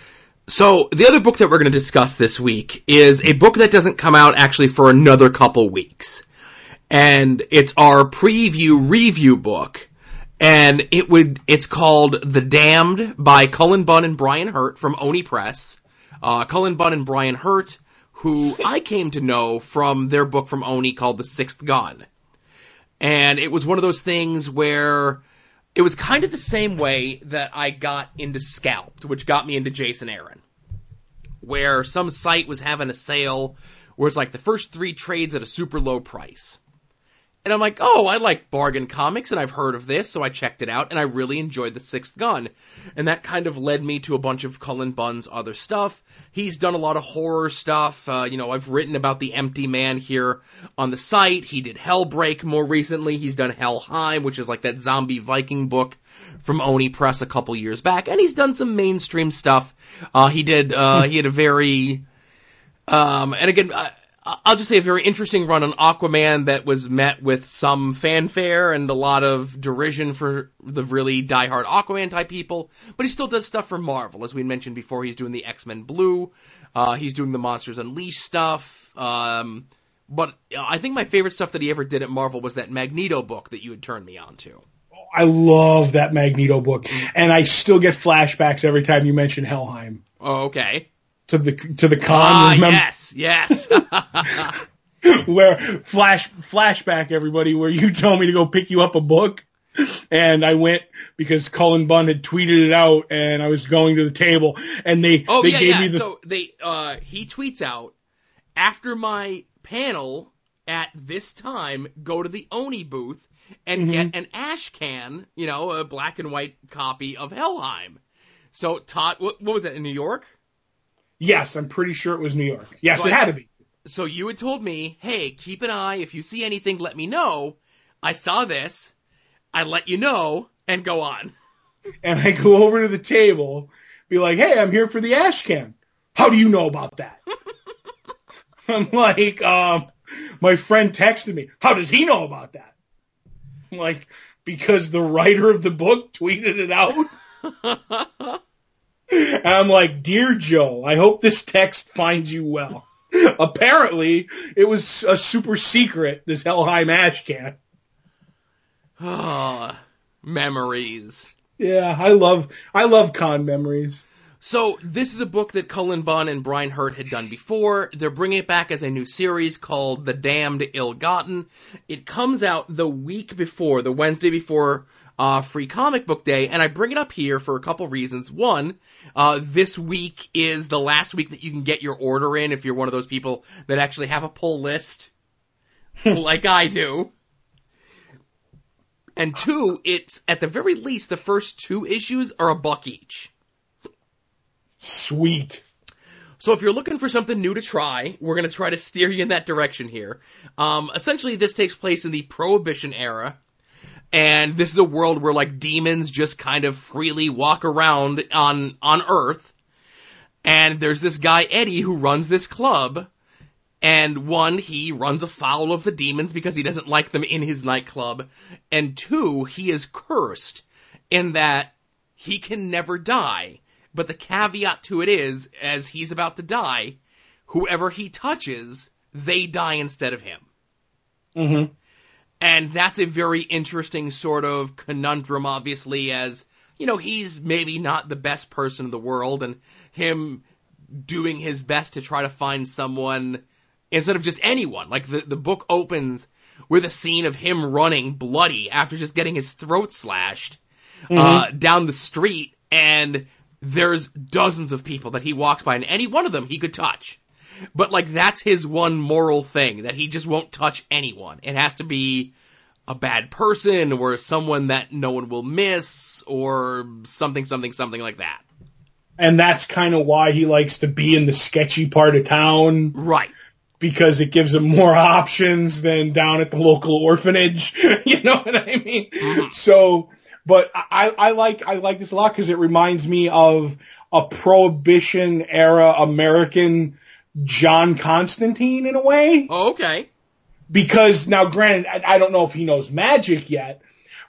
So, the other book that we're going to discuss this week is a book that doesn't come out actually for another couple weeks. And it's our preview review book. And it would, it's called The Damned by Cullen Bunn and Brian Hurt from Oni Press. Uh, Cullen Bunn and Brian Hurt, who I came to know from their book from Oni called The Sixth Gun. And it was one of those things where it was kind of the same way that I got into Scalped, which got me into Jason Aaron. Where some site was having a sale where it's like the first three trades at a super low price. And I'm like, oh, I like bargain comics, and I've heard of this, so I checked it out, and I really enjoyed The Sixth Gun. And that kind of led me to a bunch of Cullen Bunn's other stuff. He's done a lot of horror stuff. Uh, you know, I've written about The Empty Man here on the site. He did Hellbreak more recently. He's done Helheim, which is like that zombie Viking book from Oni Press a couple years back. And he's done some mainstream stuff. Uh, he did, uh, he had a very, um, and again, uh, I'll just say a very interesting run on Aquaman that was met with some fanfare and a lot of derision for the really diehard Aquaman type people. But he still does stuff for Marvel. As we mentioned before, he's doing the X-Men Blue. Uh, he's doing the Monsters Unleashed stuff. Um, but I think my favorite stuff that he ever did at Marvel was that Magneto book that you had turned me on to. I love that Magneto book. And I still get flashbacks every time you mention Helheim. Oh, okay. To the to the con, ah, remember? yes, yes. Where flash flashback everybody, where you told me to go pick you up a book, and I went because Cullen Bunn had tweeted it out, and I was going to the table, and they oh they yeah gave yeah. me the So they uh he tweets out after my panel at this time, go to the Oni booth and mm-hmm. get an ash can, you know, a black and white copy of Helheim. So Todd, what, what was that in New York? Yes, I'm pretty sure it was New York. Yes, so it I, had to be. So you had told me, hey, keep an eye. If you see anything, let me know. I saw this. I let you know, and go on. And I go over to the table, be like, hey, I'm here for the ash can. How do you know about that? I'm like, um, my friend texted me. How does he know about that? I'm like, because the writer of the book tweeted it out. And I'm like, dear Joe, I hope this text finds you well. Apparently, it was a super secret, this Helheim ash can. Oh, memories. Yeah, I love, I love con memories. So, this is a book that Cullen Bunn and Brian Hurt had done before. They're bringing it back as a new series called The Damned Ill-Gotten. It comes out the week before, the Wednesday before uh, Free Comic Book Day, and I bring it up here for a couple reasons. One, uh, this week is the last week that you can get your order in if you're one of those people that actually have a pull list, like I do. And two, it's, at the very least, the first two issues are a buck each. Sweet. So if you're looking for something new to try, we're going to try to steer you in that direction here. Um, essentially, this takes place in the Prohibition era, and this is a world where, like, demons just kind of freely walk around on, on Earth, and there's this guy, Eddie, who runs this club, and one, he runs afoul of the demons because he doesn't like them in his nightclub, and two, he is cursed in that he can never die. But the caveat to it is, as he's about to die, whoever he touches, they die instead of him. Mm-hmm. And that's a very interesting sort of conundrum, obviously, as, you know, he's maybe not the best person in the world, and him doing his best to try to find someone instead of just anyone. Like, the, the book opens with a scene of him running bloody after just getting his throat slashed mm-hmm. uh, down the street, and there's dozens of people that he walks by, and any one of them he could touch. But, like, that's his one moral thing, that he just won't touch anyone. It has to be a bad person, or someone that no one will miss, or something, something, something like that. And that's kind of why he likes to be in the sketchy part of town. Right. Because it gives him more options than down at the local orphanage. You know what I mean? Mm-hmm. So... But I, I like I like this a lot because it reminds me of a Prohibition era American John Constantine in a way. Oh, okay. Because now, granted, I, I don't know if he knows magic yet,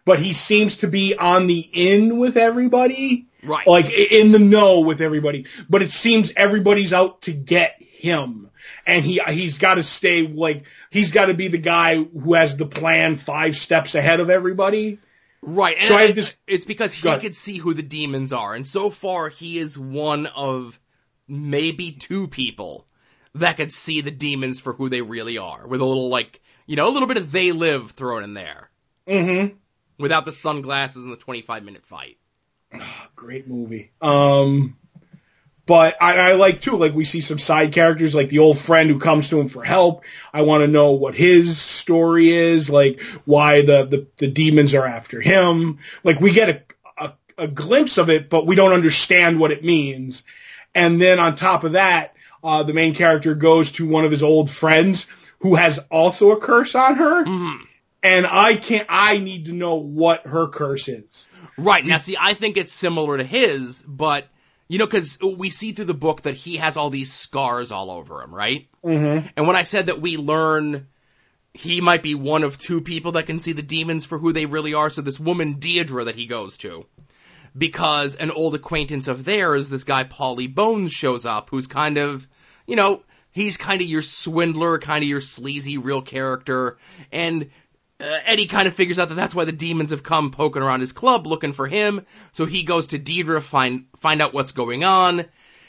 but he seems to be on the in with everybody. Right. Like, in the know with everybody. But it seems everybody's out to get him. And he, he's got to stay, like, he's got to be the guy who has the plan five steps ahead of everybody. Right. And so I have this, it's because he could see who the demons are. And so far, he is one of maybe two people that could see the demons for who they really are. With a little, like, you know, a little bit of They Live thrown in there. Mm-hmm. Without the sunglasses and the twenty-five minute fight. Great movie. Um, but I, I like, too, like, we see some side characters, like the old friend who comes to him for help. I want to know what his story is, like, why the, the, the demons are after him. Like, we get a, a, a glimpse of it, but we don't understand what it means. And then on top of that, uh, the main character goes to one of his old friends who has also a curse on her. Mm-hmm. And I can't, I need to know what her curse is. Right. Now, see, I think it's similar to his, but, you know, because we see through the book that he has all these scars all over him, right? Mm-hmm. And when I said that we learn he might be one of two people that can see the demons for who they really are, so this woman Deirdre that he goes to, because an old acquaintance of theirs, this guy Paulie Bones, shows up, who's kind of, you know, he's kind of your swindler, kind of your sleazy real character, and Uh, Eddie kind of figures out that that's why the demons have come poking around his club looking for him. So he goes to Deirdre, find find out what's going on.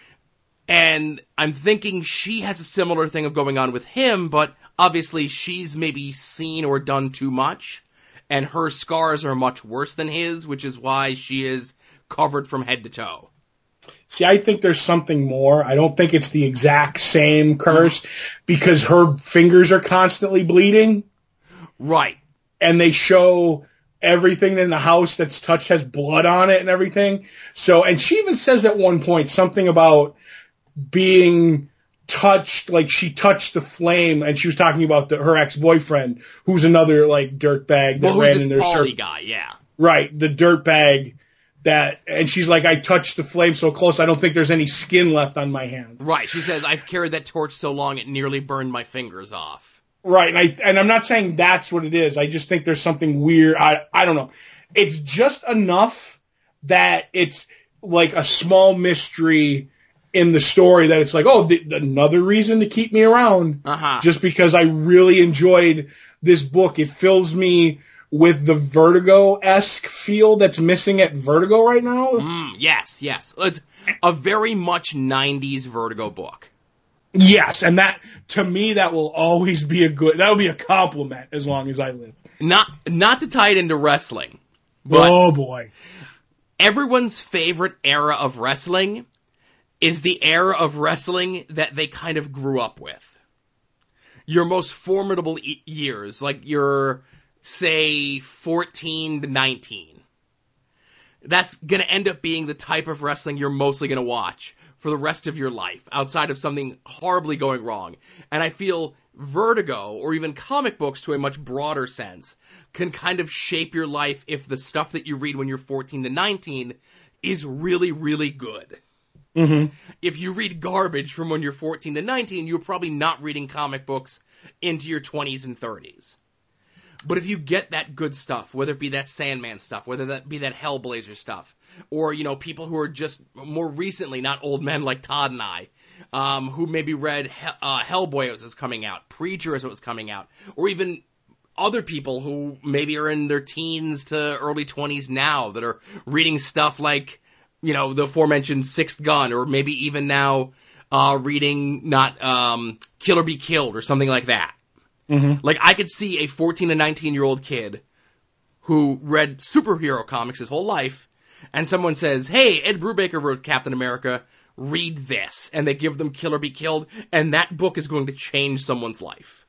And I'm thinking she has a similar thing of going on with him, but obviously she's maybe seen or done too much. And her scars are much worse than his, which is why she is covered from head to toe. See, I think there's something more. I don't think it's the exact same curse because her fingers are constantly bleeding. Right. And they show everything in the house that's touched has blood on it and everything. So, and she even says at one point something about being touched, like she touched the flame, and she was talking about the, her ex-boyfriend, who's another like dirtbag that well, who's ran this in their Paulie circle. guy, yeah. Right, the dirtbag that, and she's like, I touched the flame so close, I don't think there's any skin left on my hands. Right, she says, I've carried that torch so long it nearly burned my fingers off. Right, and I and I'm not saying that's what it is. I just think there's something weird. I I don't know. It's just enough that it's like a small mystery in the story that it's like, oh, th- another reason to keep me around. Uh-huh. Just because I really enjoyed this book. It fills me with the Vertigo-esque feel that's missing at Vertigo right now. Mm, yes, yes. It's a very much nineties Vertigo book. Yes, and that, to me, that will always be a good, that will be a compliment as long as I live. Not, not to tie it into wrestling, but oh boy. Everyone's favorite era of wrestling is the era of wrestling that they kind of grew up with. Your most formidable e- years, like your, say, fourteen to nineteen. That's gonna end up being the type of wrestling you're mostly gonna watch for the rest of your life, outside of something horribly going wrong. And I feel Vertigo, or even comic books to a much broader sense, can kind of shape your life if the stuff that you read when you're fourteen to nineteen is really, really good. Mm-hmm. If you read garbage from when you're fourteen to nineteen, you're probably not reading comic books into your twenties and thirties. But if you get that good stuff, whether it be that Sandman stuff, whether that be that Hellblazer stuff, or, you know, people who are just more recently, not old men like Todd and I, um, who maybe read uh, Hellboy as it was coming out, Preacher as it was coming out, or even other people who maybe are in their teens to early twenties now that are reading stuff like, you know, the aforementioned Sixth Gun, or maybe even now uh, reading not um, Kill or Be Killed or something like that. Mm-hmm. Like, I could see a fourteen to nineteen-year-old kid who read superhero comics his whole life, and someone says, hey, Ed Brubaker wrote Captain America, read this. And they give them Kill or Be Killed, and that book is going to change someone's life.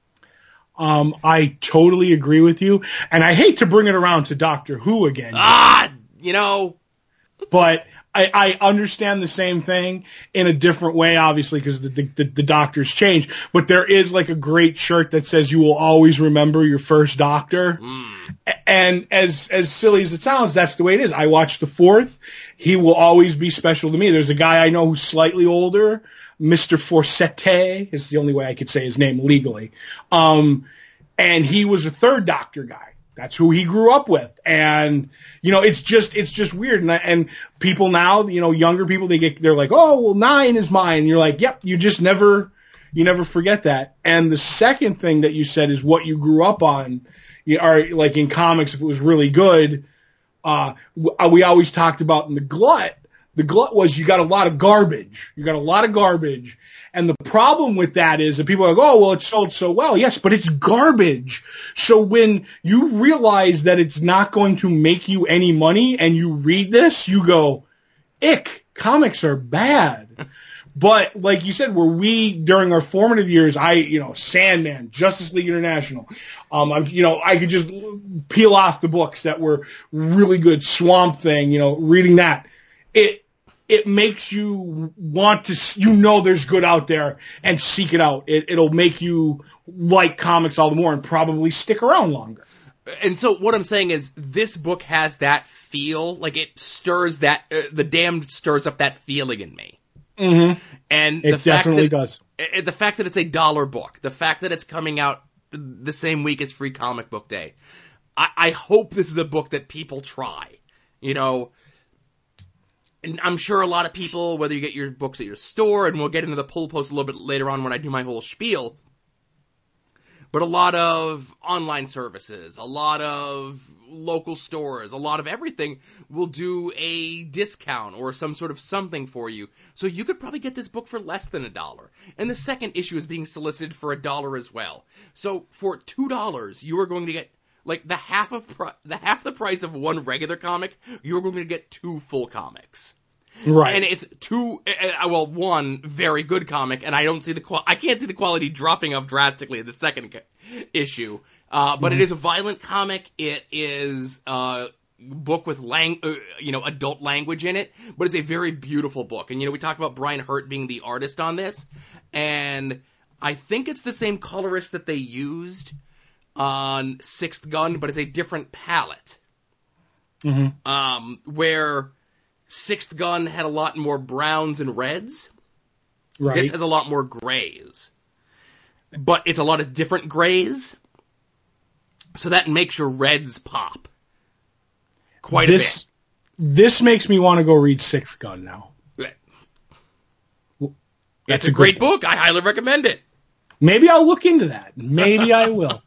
Um, I totally agree with you, and I hate to bring it around to Doctor Who again. Ah, you know. But I, I understand the same thing in a different way, obviously, because the, the, the doctors change. But there is like a great shirt that says you will always remember your first doctor. Mm. And as, as silly as it sounds, that's the way it is. I watched the fourth. He will always be special to me. There's a guy I know who's slightly older. Mister Forsette is the only way I could say his name legally. Um, and he was a third doctor guy. That's who he grew up with. And, you know, it's just, it's just weird. And, and people now, you know, younger people, they get, they're like, oh, well, nine is mine. And you're like, yep, you just never, you never forget that. And the second thing that you said is what you grew up on. You are like in comics, if it was really good, uh, we always talked about in the glut. The glut was you got a lot of garbage. You got a lot of garbage. And the problem with that is that people are like, oh, well, it sold so well. Yes, but it's garbage. So when you realize that it's not going to make you any money and you read this, you go, ick, comics are bad. But like you said, where we, during our formative years, I, you know, Sandman, Justice League International, um, I'm, you know, I could just peel off the books that were really good. Swamp Thing, you know, reading that. It, it makes you want to, you know, there's good out there and seek it out. It, it'll make you like comics all the more and probably stick around longer. And so what I'm saying is this book has that feel, like it stirs that, uh, The Damned stirs up that feeling in me. Mm-hmm. And it the fact definitely that, does. Uh, the fact that it's a dollar book, the fact that it's coming out the same week as Free Comic Book Day, I, I hope this is a book that people try. You know, and I'm sure a lot of people, whether you get your books at your store, and we'll get into the pull post a little bit later on when I do my whole spiel, but a lot of online services, a lot of local stores, a lot of everything will do a discount or some sort of something for you. So you could probably get this book for less than a dollar. And the second issue is being solicited for a dollar as well. So for two dollars, you are going to get like the half of pri- the half the price of one regular comic. You're going to get two full comics. Right. And it's two, uh, well, one very good comic, and I don't see the, qual- I can't see the quality dropping off drastically in the second co- issue. Uh, but mm-hmm. It is a violent comic. It is a book with lang, uh, you know, adult language in it, but it's a very beautiful book. And, you know, we talked about Brian Hurt being the artist on this, and I think it's the same colorist that they used on Sixth Gun, but it's a different palette. Mm-hmm. Um, where Sixth Gun had a lot more browns and reds. Right. This has a lot more grays. But it's a lot of different grays. So that makes your reds pop. Quite this, a bit. This makes me want to go read Sixth Gun now. That's It's a, a great book. book. I highly recommend it. Maybe I'll look into that. Maybe I will.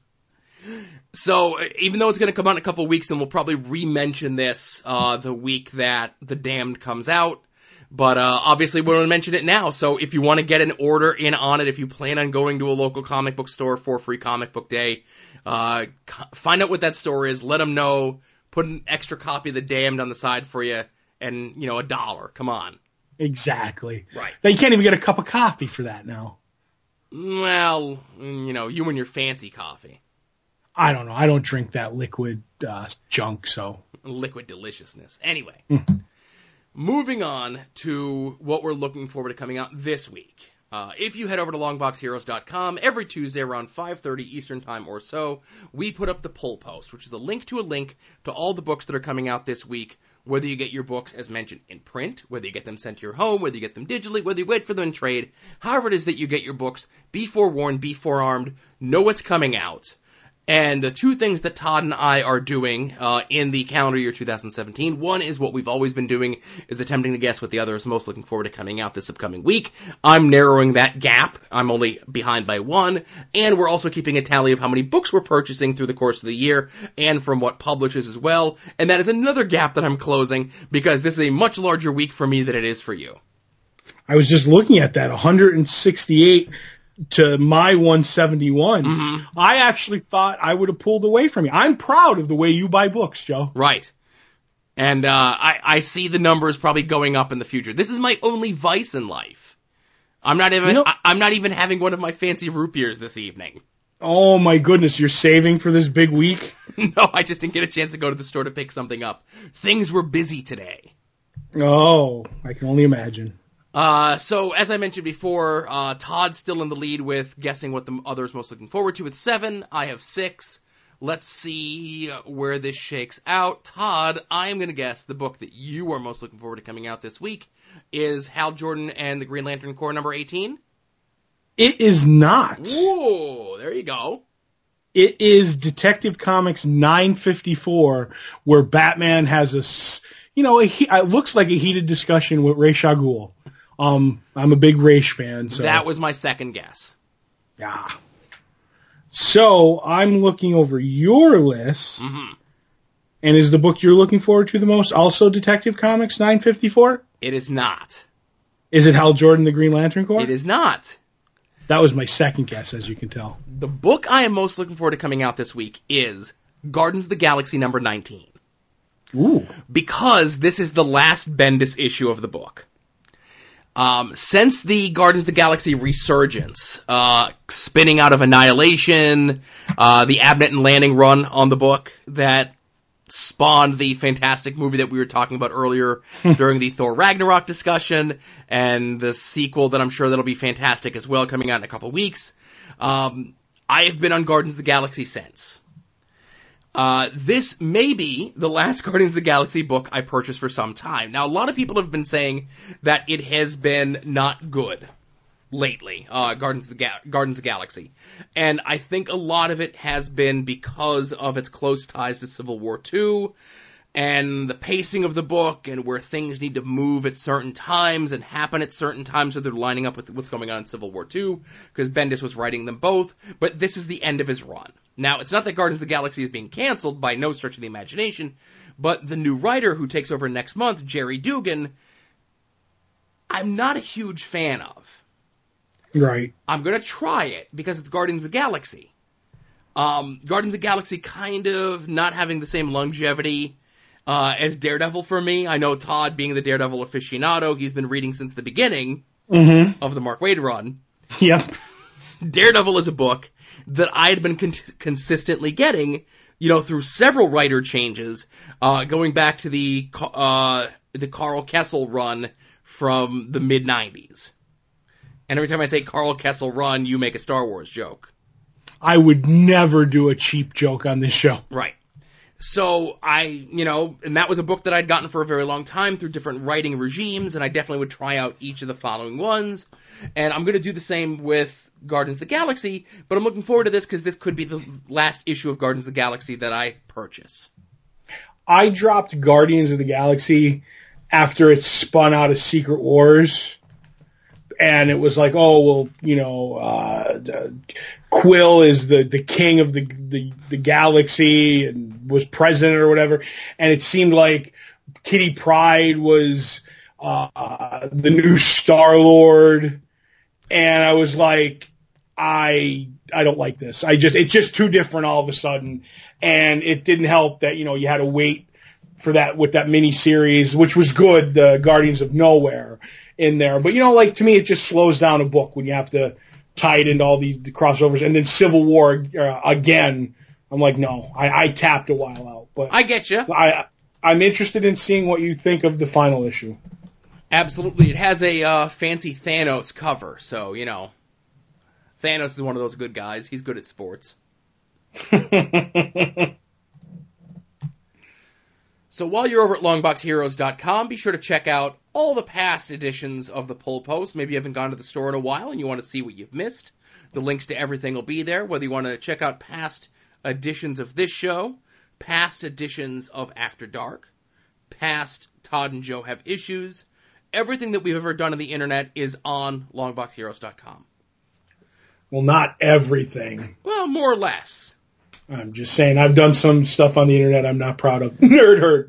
So, even though it's going to come out in a couple of weeks, and we'll probably re-mention this uh, the week that The Damned comes out, but uh, obviously we're going to mention it now. So, if you want to get an order in on it, if you plan on going to a local comic book store for Free Comic Book Day, uh, find out what that store is, let them know, put an extra copy of The Damned on the side for you, and, you know, a dollar. Come on. Exactly. Right. They can't even get a cup of coffee for that now. Well, you know, you and your fancy coffee. I don't know. I don't drink that liquid uh, junk, so. Liquid deliciousness. Anyway, mm. Moving on to what we're looking forward to coming out this week. Uh, if you head over to longbox heroes dot com, every Tuesday around five thirty Eastern Time or so, we put up the pull post, which is a link to a link to all the books that are coming out this week, whether you get your books, as mentioned, in print, whether you get them sent to your home, whether you get them digitally, whether you wait for them in trade, however it is that you get your books, be forewarned, be forearmed, know what's coming out. And the two things that Todd and I are doing uh, in the calendar year two thousand seventeen, one is what we've always been doing, is attempting to guess what the other is most looking forward to coming out this upcoming week. I'm narrowing that gap. I'm only behind by one. And we're also keeping a tally of how many books we're purchasing through the course of the year and from what publishers as well. And that is another gap that I'm closing because this is a much larger week for me than it is for you. I was just looking at that, one hundred sixty-eight to my one seventy-one. Mm-hmm. I actually thought I would have pulled away from you. I'm proud of the way you buy books, Joe. Right. And uh, I, I see the numbers probably going up in the future. This is my only vice in life. I'm not even you know, I, I'm not even having one of my fancy root beers this evening. Oh my goodness, you're saving for this big week? No, I just didn't get a chance to go to the store to pick something up. Things were busy today. Oh, I can only imagine. Uh, so, as I mentioned before, uh, Todd's still in the lead with guessing what the other's most looking forward to with seven. I have six. Let's see where this shakes out. Todd, I am going to guess the book that you are most looking forward to coming out this week is Hal Jordan and the Green Lantern Corps number eighteen? It is not. Whoa, there you go. It is Detective Comics nine fifty-four, where Batman has a, you know, a, it looks like a heated discussion with Ra's al Ghul. Um, I'm a big Ra's fan, so. That was my second guess. Yeah. So, I'm looking over your list. Mm-hmm. And is the book you're looking forward to the most also Detective Comics nine fifty-four? It is not. Is it Hal Jordan, the Green Lantern Corps? It is not. That was my second guess, as you can tell. The book I am most looking forward to coming out this week is Guardians of the Galaxy number nineteen. Ooh. Because this is the last Bendis issue of the book. Um, since the Guardians of the Galaxy resurgence, uh, spinning out of Annihilation, uh, the Abnett and Lanning run on the book that spawned the fantastic movie that we were talking about earlier during the Thor Ragnarok discussion, and the sequel that I'm sure that'll be fantastic as well, coming out in a couple weeks. Um, I have been on Guardians of the Galaxy since. Uh, this may be the last Guardians of the Galaxy book I purchased for some time. Now, a lot of people have been saying that it has been not good lately, uh, Guardians of the Ga- Guardians of the Galaxy. And I think a lot of it has been because of its close ties to Civil War two, and the pacing of the book, and where things need to move at certain times and happen at certain times so they're lining up with what's going on in Civil War two, because Bendis was writing them both, but this is the end of his run. Now, it's not that Guardians of the Galaxy is being canceled by no stretch of the imagination, but the new writer who takes over next month, Jerry Dugan, I'm not a huge fan of. Right. I'm going to try it because it's Guardians of the Galaxy. Um, Guardians of the Galaxy kind of not having the same longevity uh, as Daredevil for me. I know Todd, being the Daredevil aficionado, he's been reading since the beginning mm-hmm. of the Mark Waid run. Yep. Daredevil is a book that I had been con- consistently getting, you know, through several writer changes, uh, going back to the uh, the Carl Kessel run from the mid nineties. And every time I say Carl Kessel run, you make a Star Wars joke. I would never do a cheap joke on this show. Right. So I, you know, and that was a book that I'd gotten for a very long time through different writing regimes, and I definitely would try out each of the following ones. And I'm going to do the same with Guardians of the Galaxy, but I'm looking forward to this because this could be the last issue of Guardians of the Galaxy that I purchase. I dropped Guardians of the Galaxy after it spun out of Secret Wars. And it was like, oh, well, you know, uh, Quill is the, the king of the, the, the galaxy and was president or whatever. And it seemed like Kitty Pryde was, uh, the new Star-Lord. And I was like, I, I don't like this. I just, it's just too different all of a sudden. And it didn't help that, you know, you had to wait for that with that mini series, which was good, the Guardians of Nowhere in there. But, you know, like, to me, it just slows down a book when you have to tie it into all these the crossovers. And then Civil War, uh, again, I'm like, no, I, I tapped a while out. But I get you. I, I'm interested in seeing what you think of the final issue. Absolutely. It has a uh, fancy Thanos cover, so, you know, Thanos is one of those good guys. He's good at sports. So while you're over at longbox heroes dot com, be sure to check out all the past editions of the Pull Post. Maybe you haven't gone to the store in a while and you want to see what you've missed. The links to everything will be there, whether you want to check out past editions of this show, past editions of After Dark, past Todd and Joe Have Issues. Everything that we've ever done on the internet is on longbox heroes dot com. Well, not everything. Well, more or less. I'm just saying, I've done some stuff on the internet I'm not proud of. Nerd herd.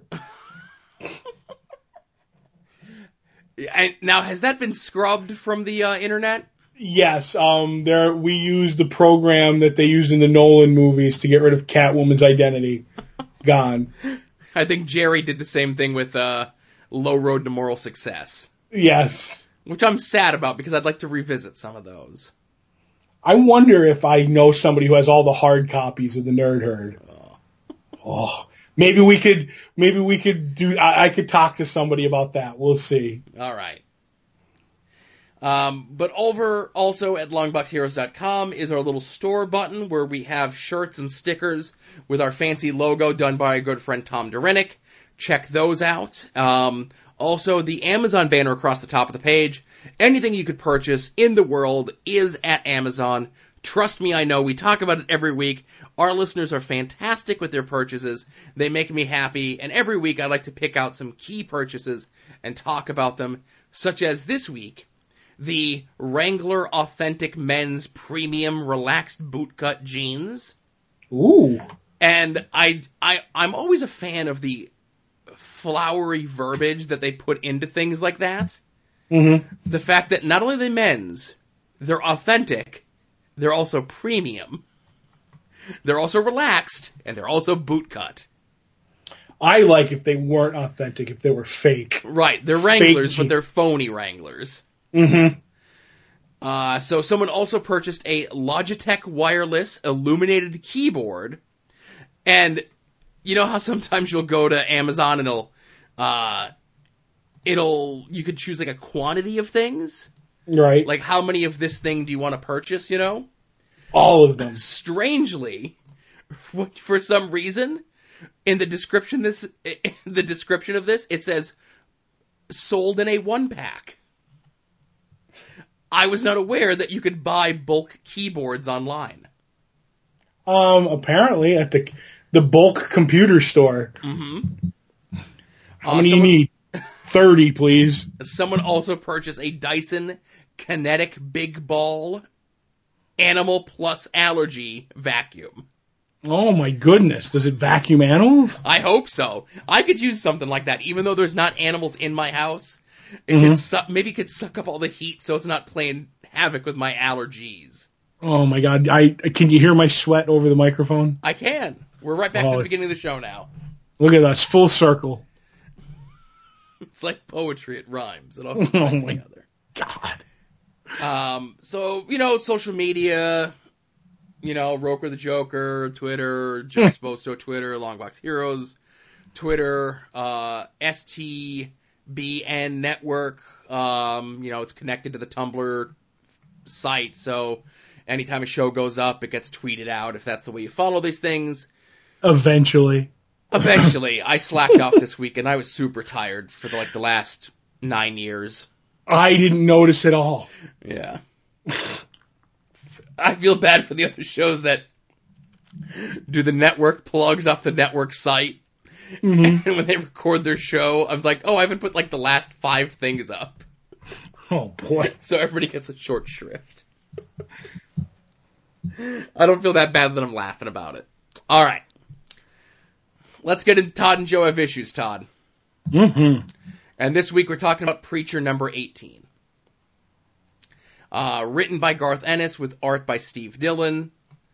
And now, has that been scrubbed from the uh, internet? Yes. Um, there we used the program that they used in the Nolan movies to get rid of Catwoman's identity. Gone. I think Jerry did the same thing with uh, Low Road to Moral Success. Yes. Which I'm sad about because I'd like to revisit some of those. I wonder if I know somebody who has all the hard copies of the Nerd Herd. Oh. Oh, maybe we could, maybe we could do, I, I could talk to somebody about that. We'll see. All right. Um, but over also at longbox heroes dot com is our little store button where we have shirts and stickers with our fancy logo done by our good friend Tom Derenick. Check those out. Um, also, the Amazon banner across the top of the page. Anything you could purchase in the world is at Amazon. Trust me, I know. We talk about it every week. Our listeners are fantastic with their purchases. They make me happy, and every week I like to pick out some key purchases and talk about them, such as this week, the Wrangler Authentic Men's Premium Relaxed Bootcut Jeans. Ooh. And I, I, I'm always a fan of the flowery verbiage that they put into things like that. Mm-hmm. The fact that not only are they men's, they're authentic, they're also premium. They're also relaxed, and they're also bootcut. I like if they weren't authentic, if they were fake. Right, they're Wranglers, Fake but they're phony Wranglers. Mm-hmm. Uh, so someone also purchased a Logitech wireless illuminated keyboard, and you know how sometimes you'll go to Amazon and it'll, uh, it'll, you could choose like a quantity of things? Right. Like how many of this thing do you want to purchase, you know? All of them. Strangely, for some reason, in the description this, the description of this, it says, sold in a one pack. I was not aware that you could buy bulk keyboards online. Um, apparently at the the bulk computer store. Mm-hmm. How Uh, many someone, you need? Thirty, please. Someone also purchased a Dyson Kinetic Big Ball Animal Plus Allergy vacuum. Oh my goodness! Does it vacuum animals? I hope so. I could use something like that, even though there's not animals in my house. It Mm-hmm. could su- maybe it could suck up all the heat so it's not playing havoc with my allergies. Oh my god! I can you hear my sweat over the microphone? I can. We're right back Oh, to the it's- beginning of the show now. Look at us, full circle. It's like poetry, it rhymes. It all Oh comes back my together. God. Um, so, you know, social media, you know, Roker the Joker, Twitter, Joe Sposto Twitter, Longbox Heroes, Twitter, uh, S T B N Network, um, you know, it's connected to the Tumblr site, so anytime a show goes up, it gets tweeted out if that's the way you follow these things. Eventually. Eventually, I slacked off this week, and I was super tired for the, like the last nine years. I didn't notice at all. Yeah. I feel bad for the other shows that do the network plugs off the network site. Mm-hmm. And when they record their show, I'm like, oh, I haven't put like the last five things up. Oh boy. So everybody gets a short shrift. I don't feel that bad that I'm laughing about it. All right. Let's get into Todd and Joe Have Issues, Todd. Mm-hmm. And this week we're talking about Preacher number eighteen. Uh, written by Garth Ennis with art by Steve Dillon.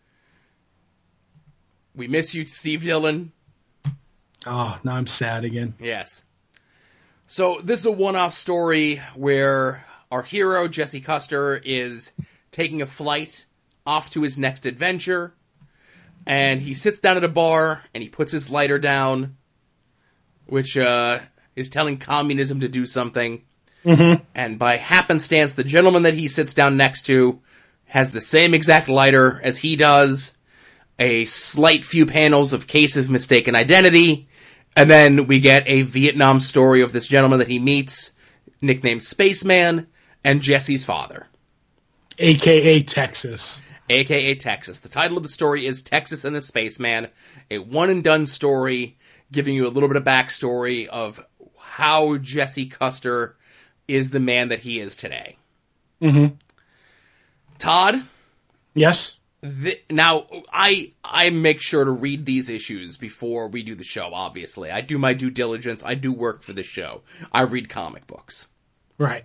We miss you, Steve Dillon. Oh, now I'm sad again. Yes. So this is a one-off story where our hero, Jesse Custer, is taking a flight off to his next adventure. And he sits down at a bar and he puts his lighter down, which uh, is telling communism to do something. Mm-hmm. And by happenstance, the gentleman that he sits down next to has the same exact lighter as he does, a slight few panels of Case of Mistaken Identity, and then we get a Vietnam story of this gentleman that he meets, nicknamed Spaceman, and Jesse's father. A K A Texas. A K A Texas. The title of the story is Texas and the Spaceman, a one-and-done story giving you a little bit of backstory of how Jesse Custer is the man that he is today. Mm-hmm. Todd? Yes? The, now, I I make sure to read these issues before we do the show, obviously. I do my due diligence. I do work for the show. I read comic books. Right.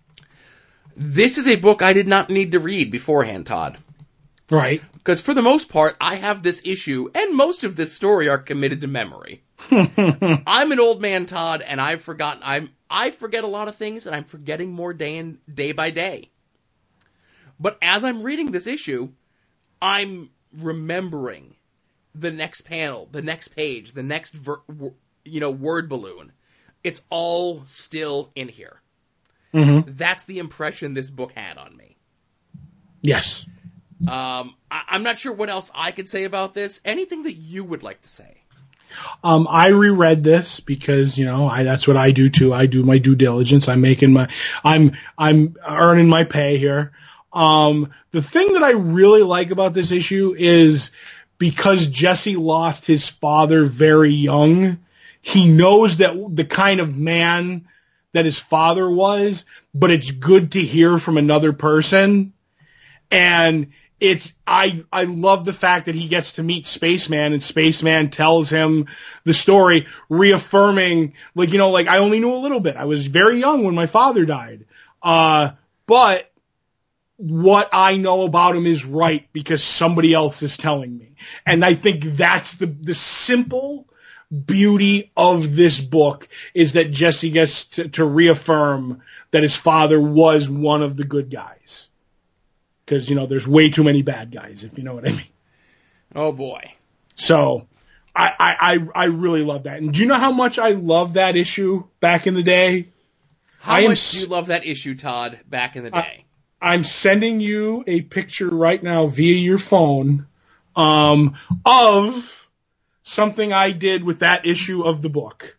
This is a book I did not need to read beforehand, Todd. Right. Because for the most part, I have this issue, and most of this story are committed to memory. I'm an old man, Todd, and I've forgotten. I'm I forget a lot of things, and I'm forgetting more day and day by day. But as I'm reading this issue, I'm remembering the next panel, the next page, the next ver- you know word balloon. It's all still in here. Mm-hmm. That's the impression this book had on me. Yes. Um, I, I'm not sure what else I could say about this. Anything that you would like to say? Um, I reread this because, you know, I, that's what I do too. I do my due diligence. I'm making my, I'm, I'm earning my pay here. Um, the thing that I really like about this issue is because Jesse lost his father very young, he knows that the kind of man that his father was, but it's good to hear from another person. And it's, I, I love the fact that he gets to meet Spaceman, and Spaceman tells him the story, reaffirming, like, you know, like, I only knew a little bit. I was very young when my father died. Uh, but what I know about him is right because somebody else is telling me. And I think that's the, the simple beauty of this book, is that Jesse gets to, to reaffirm that his father was one of the good guys. Because, you know, there's way too many bad guys, if you know what I mean. Oh, boy. So, I, I, I really love that. And do you know how much I loved that issue back in the day? How I much am, do you love that issue, Todd, back in the day? I, I'm sending you a picture right now via your phone um, of something I did with that issue of the book.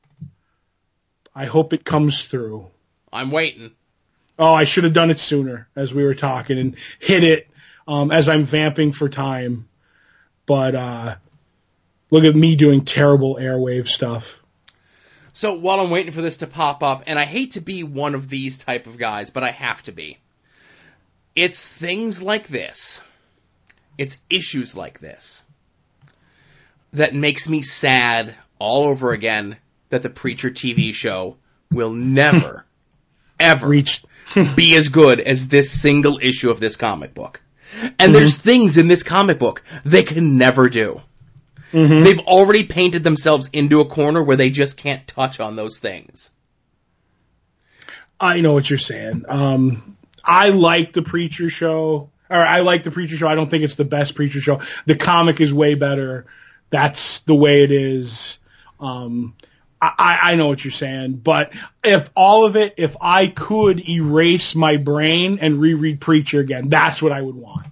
I hope it comes through. I'm waiting. Oh, I should have done it sooner as we were talking and hit it um, as I'm vamping for time. But uh, look at me doing terrible airwave stuff. So while I'm waiting for this to pop up, and I hate to be one of these type of guys, but I have to be. It's things like this. It's issues like this that makes me sad all over again that the Preacher T V show will never, ever Reach. be as good as this single issue of this comic book. And Mm-hmm. there's things in this comic book they can never do. Mm-hmm. They've already painted themselves into a corner where they just can't touch on those things. I know what you're saying. Um, I like the Preacher show. Or I like the Preacher show. I don't think it's the best Preacher show. The comic is way better. That's the way it is. Um, I, I know what you're saying, but if all of it, if I could erase my brain and reread Preacher again, that's what I would want.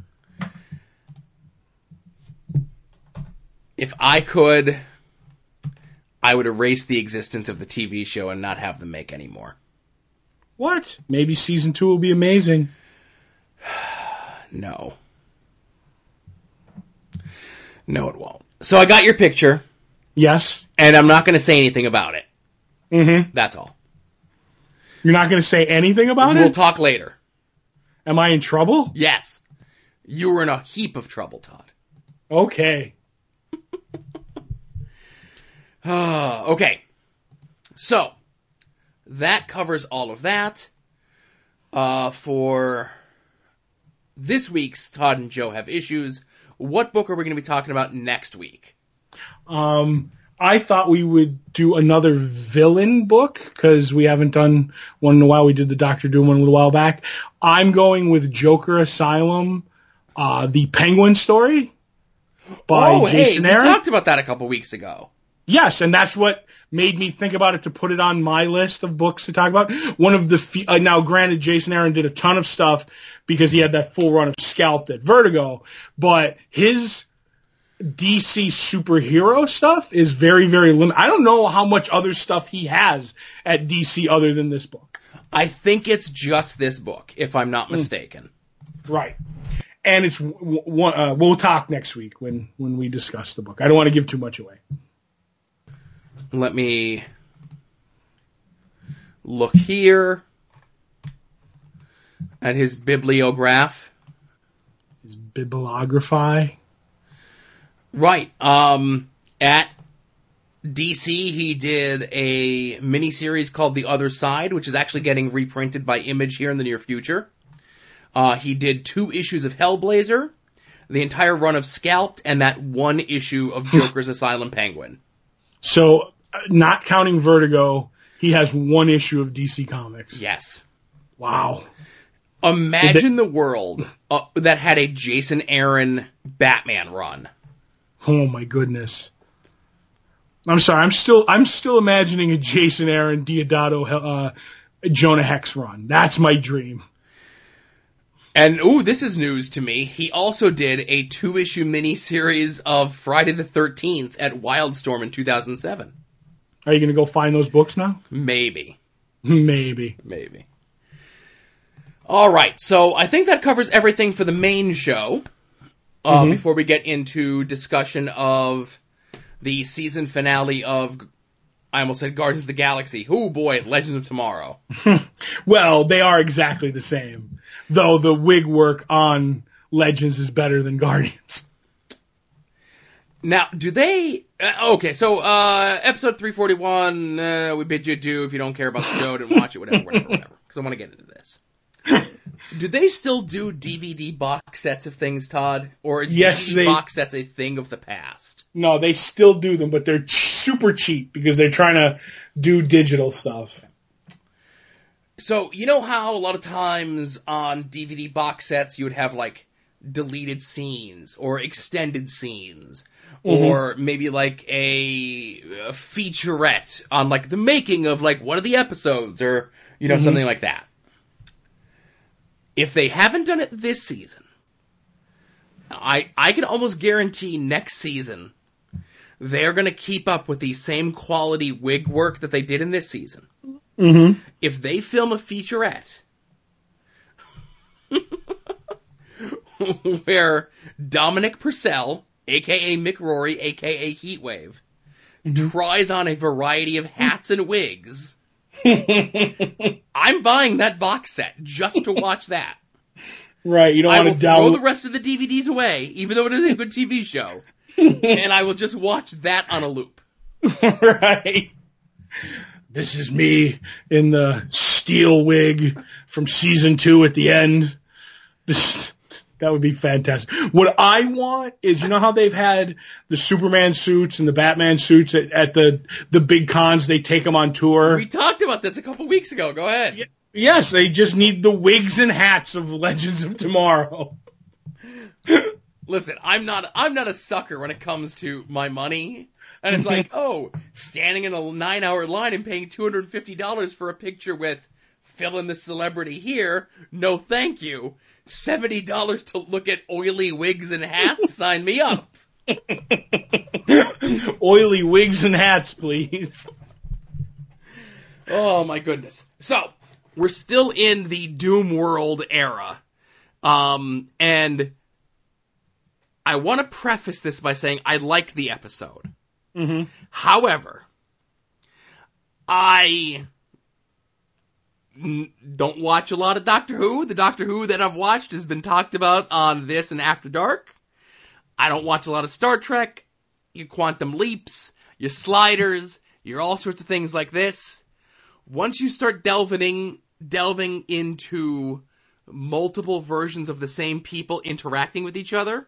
If I could, I would erase the existence of the T V show and not have them make any more. What? Maybe season two will be amazing. No. No, it won't. So I got your picture. Yes. And I'm not going to say anything about it. Mm-hmm. That's all. You're not going to say anything about We'll it? talk later. Am I in trouble? Yes. You were in a heap of trouble, Todd. Okay. Okay. So, that covers all of that. Uh, for this week's Todd and Joe Have Issues, what book are we going to be talking about next week? Um, I thought we would do another villain book because we haven't done one in a while. We did the Doctor Doom one a little while back. I'm going with Joker Asylum, uh, the Penguin story by oh, Jason hey, Aaron. we talked about that a couple weeks ago. Yes, and that's what made me think about it to put it on my list of books to talk about. One of the fe- uh, now, granted, Jason Aaron did a ton of stuff because he had that full run of Scalped at Vertigo, but his D C superhero stuff is very, very limited. I don't know how much other stuff he has at D C other than this book. I think it's just this book, if I'm not mistaken. Right. And it's w- w- uh, we'll talk next week when, when we discuss the book. I don't want to give too much away. Let me look here at his bibliograph. His bibliography. Right. Um, at D C, he did a miniseries called The Other Side, which is actually getting reprinted by Image here in the near future. Uh, he did two issues of Hellblazer, the entire run of Scalped, and that one issue of Joker's Asylum Penguin. So, uh, not counting Vertigo, he has one issue of D C Comics. Yes. Wow. Imagine the world uh, that had a Jason Aaron Batman run. Oh my goodness. I'm sorry, I'm still I'm still imagining a Jason Aaron Diodato uh, Jonah Hex run. That's my dream. And ooh, this is news to me. He also did a two-issue miniseries of Friday the thirteenth at Wildstorm in two thousand seven. Are you going to go find those books now? Maybe. Maybe. Maybe. All right, so I think that covers everything for the main show. uh, Mhm. before we get into discussion of the season finale of, I almost said Guardians of the Galaxy. Oh boy, Legends of Tomorrow. Well, they are exactly the same, though the wig work on Legends is better than Guardians. Now, do they... Uh, okay, so uh, episode three forty-one, uh, we bid you adieu. If you don't care about the show, then watch it, whatever, whatever, whatever. Because I want to get into this. Do they still do D V D box sets of things, Todd? Or is Yes, D V D they- box sets a thing of the past? No, they still do them, but they're ch- super cheap because they're trying to do digital stuff. So, you know how a lot of times on D V D box sets you would have, like, deleted scenes or extended scenes Mhm. or maybe, like, a, a featurette on, like, the making of, like, one of the episodes or, you know, Mhm. something like that. If they haven't done it this season, I I can almost guarantee next season they're going to keep up with the same quality wig work that they did in this season. Mm-hmm. If they film a featurette where Dominic Purcell, aka Mick Rory, aka Heatwave, Mm-hmm. tries on a variety of hats and wigs, I'm buying that box set just to watch that. Right, you don't I want will to throw download. the rest of the D V Ds away, even though it is a good T V show, and I will just watch that on a loop. Right. This is me in the steel wig from season two at the end. This, that would be fantastic. What I want is, you know how they've had the Superman suits and the Batman suits at, at the, the big cons, they take them on tour? We talked about this a couple weeks ago. Go ahead. Yeah. Yes, they just need the wigs and hats of Legends of Tomorrow. Listen, I'm not I'm not a sucker when it comes to my money. And it's like, oh, standing in a nine-hour line and paying two hundred fifty dollars for a picture with fill in the celebrity here, no thank you. seventy dollars to look at oily wigs and hats? Sign me up. Oily wigs and hats, please. Oh, my goodness. So, we're still in the Doom World era. Um, and I want to preface this by saying I liked the episode. Mm-hmm. However, I n- don't watch a lot of Doctor Who. The Doctor Who that I've watched has been talked about on this and After Dark. I don't watch a lot of Star Trek, your Quantum Leaps, your Sliders, your all sorts of things like this. Once you start delving, delving into multiple versions of the same people interacting with each other,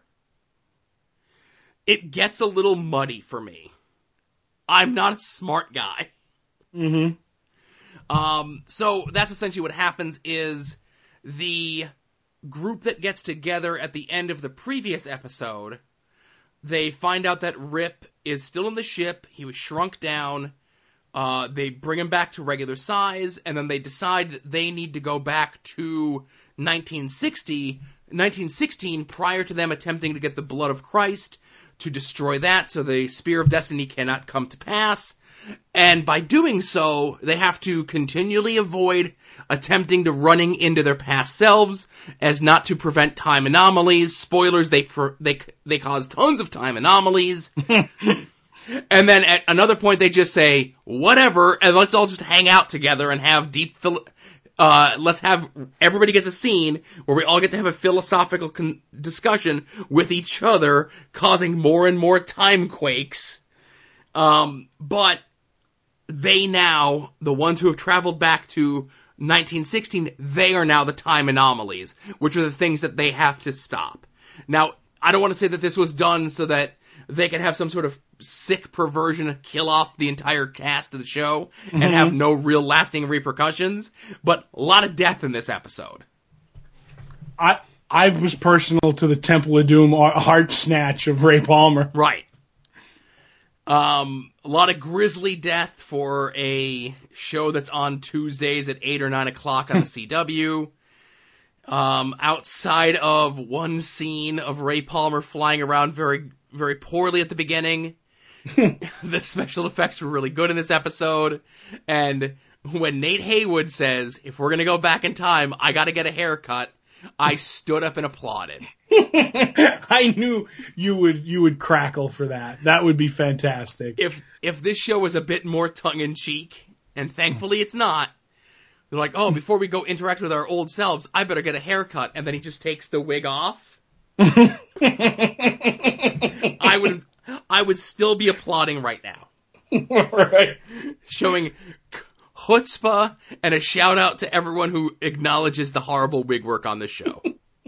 it gets a little muddy for me. I'm not a smart guy. Mm-hmm. Um, so that's essentially what happens is the group that gets together at the end of the previous episode, they find out that Rip is still in the ship. He was shrunk down. Uh, they bring him back to regular size, and then they decide that they need to go back to nineteen sixty, nineteen sixteen, prior to them attempting to get the blood of Christ to destroy that, so the Spear of Destiny cannot come to pass. And by doing so, they have to continually avoid attempting to running into their past selves, as not to prevent time anomalies. Spoilers, they they they cause tons of time anomalies. And then at another point, they just say, whatever, and let's all just hang out together and have deep, philo- uh, let's have, everybody gets a scene where we all get to have a philosophical con- discussion with each other, causing more and more time quakes. Um, but they now, the ones who have traveled back to nineteen sixteen, they are now the time anomalies, which are the things that they have to stop. Now, I don't want to say that this was done so that they could have some sort of sick perversion kill off the entire cast of the show and Mhm. have no real lasting repercussions, but a lot of death in this episode. I I was personal to the Temple of Doom heart snatch of Ray Palmer. Right. Um, a lot of grisly death for a show that's on Tuesdays at eight or nine o'clock on the C W. Um, outside of one scene of Ray Palmer flying around very, very poorly at the beginning, the special effects were really good in this episode. And when Nate Haywood says, if we're going to go back in time, I got to get a haircut, I stood up and applauded. I knew you would you would crackle for that. That would be fantastic. If if this show was a bit more tongue in cheek, and thankfully it's not, they're like, oh, before we go interact with our old selves, I better get a haircut, and then he just takes the wig off. I would I would still be applauding right now. Right. Showing chutzpah and a shout out to everyone who acknowledges the horrible wig work on this show.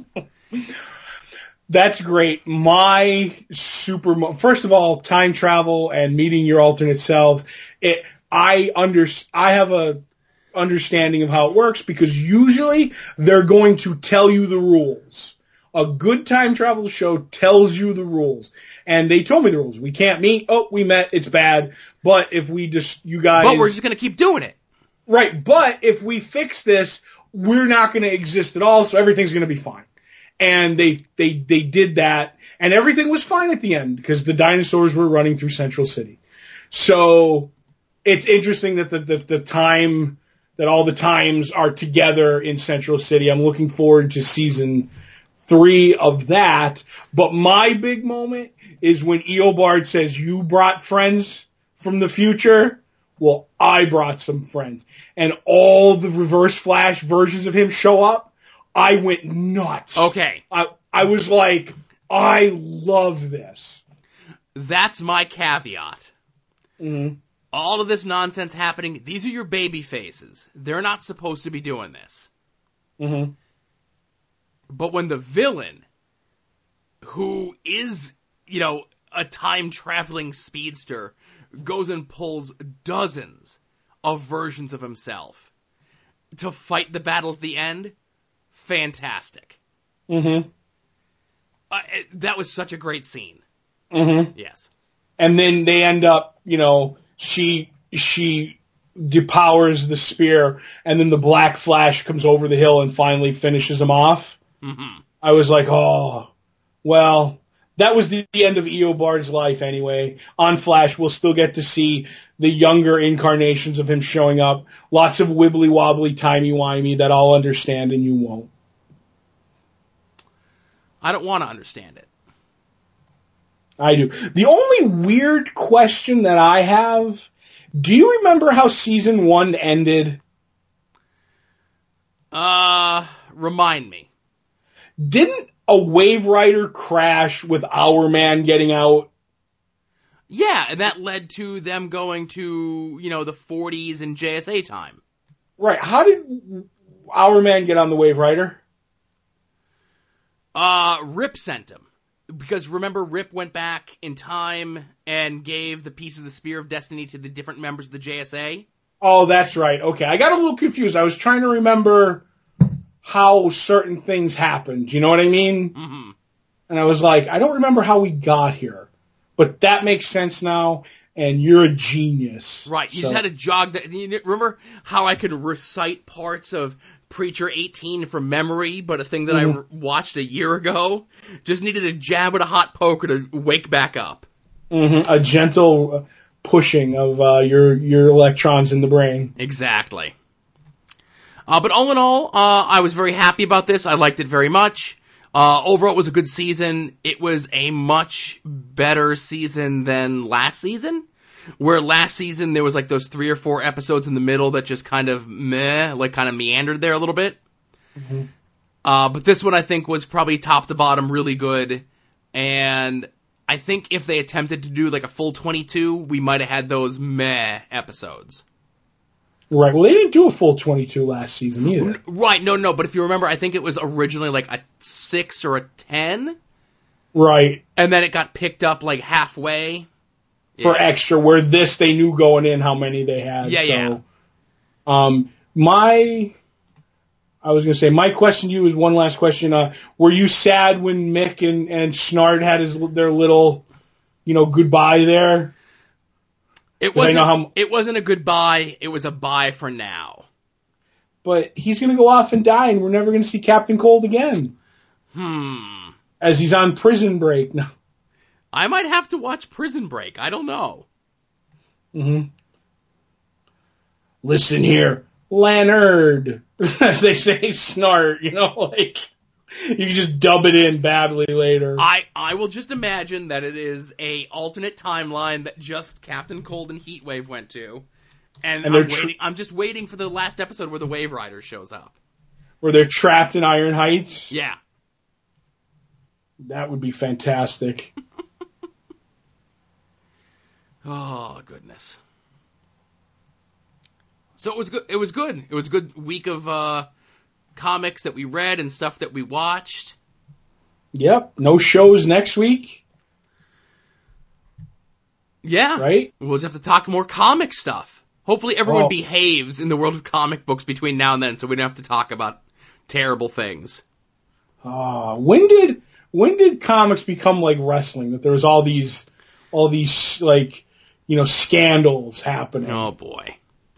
That's great. My super, mo- first of all, time travel and meeting your alternate selves. It, I under, I have a understanding of how it works because usually they're going to tell you the rules. A good time travel show tells you the rules. And they told me the rules. We can't meet. Oh, we met. It's bad. But if we just, you guys. But we're just going to keep doing it. Right. But if we fix this, we're not going to exist at all. So everything's going to be fine. And they, they, they did that. And everything was fine at the end because the dinosaurs were running through Central City. So it's interesting that the, the, the time, that all the times are together in Central City. I'm looking forward to season three of that. But my big moment is when Eobard says, you brought friends from the future. Well, I brought some friends. And all the Reverse Flash versions of him show up. I went nuts. Okay. I, I was like, I love this. That's my caveat. Mm-hmm. All of this nonsense happening, these are your baby faces. They're not supposed to be doing this. Mm-hmm. But when the villain, who is, you know, a time-traveling speedster, goes and pulls dozens of versions of himself to fight the battle at the end, fantastic. Mm-hmm. Uh, that was such a great scene. Mm-hmm. Yes. And then they end up, you know, she she depowers the spear, and then the Black Flash comes over the hill and finally finishes him off. Mm-hmm. I was like, oh, well, that was the, the end of Eobard's life anyway. On Flash, we'll still get to see the younger incarnations of him showing up. Lots of wibbly-wobbly, timey-wimey that I'll understand and you won't. I don't want to understand it. I do. The only weird question that I have, do you remember how season one ended? Uh, remind me. Didn't a Wave Rider crash with Our Man getting out? Yeah, and that led to them going to, you know, the forties and J S A time. Right. How did Our Man get on the Wave Rider? Uh, Rip sent him. Because remember, Rip went back in time and gave the piece of the Spear of Destiny to the different members of the J S A. Oh, that's right. Okay. I got a little confused. I was trying to remember how certain things happened. You know what I mean? Mm-hmm. And I was like, I don't remember how we got here. But that makes sense now, and you're a genius. Right. You so. just had to jog that. You remember how I could recite parts of Preacher eighteen from memory, but a thing that mm-hmm. I watched a year ago? Just needed a jab with a hot poker to wake back up. Mm-hmm. A gentle pushing of uh, your your electrons in the brain. Exactly. Uh, but all in all, uh, I was very happy about this. I liked it very much. Uh, overall, it was a good season. It was a much better season than last season, where last season there was like those three or four episodes in the middle that just kind of meh, like kind of meandered there a little bit. Mm-hmm. Uh, but this one I think was probably top to bottom really good. And I think if they attempted to do like a full twenty-two, we might have had those meh episodes. Right. Well, they didn't do a full twenty-two last season either. Right. No, no. But if you remember, I think it was originally like a six or a ten. Right. And then it got picked up like halfway. For yeah. extra, where this they knew going in how many they had. Yeah, so, yeah. Um, my, I was going to say, my question to you is one last question. Uh, were you sad when Mick and, and Snart had his their little, you know, goodbye there? It wasn't, how, it wasn't a goodbye. It was a bye for now. But he's going to go off and die, and we're never going to see Captain Cold again. Hmm. As he's on prison break now. I might have to watch Prison Break. I don't know. Mm-hmm. Listen here, Leonard. As they say, Snart, you know, like. You can just dub it in badly later. I, I will just imagine that it is a alternate timeline that just Captain Cold and Heatwave went to. And, and I'm, tr- waiting, I'm just waiting for the last episode where the Wave Rider shows up. Where they're trapped in Iron Heights? Yeah. That would be fantastic. Oh, goodness. So it was good. It was good. It was a good week of uh, comics that we read and stuff that we watched. Yep. No shows next week. Yeah. Right? We'll just have to talk more comic stuff. Hopefully everyone oh. behaves in the world of comic books between now and then so we don't have to talk about terrible things. Uh, when did when did comics become like wrestling? That there was all these all these like, you know, scandals happening. Oh boy.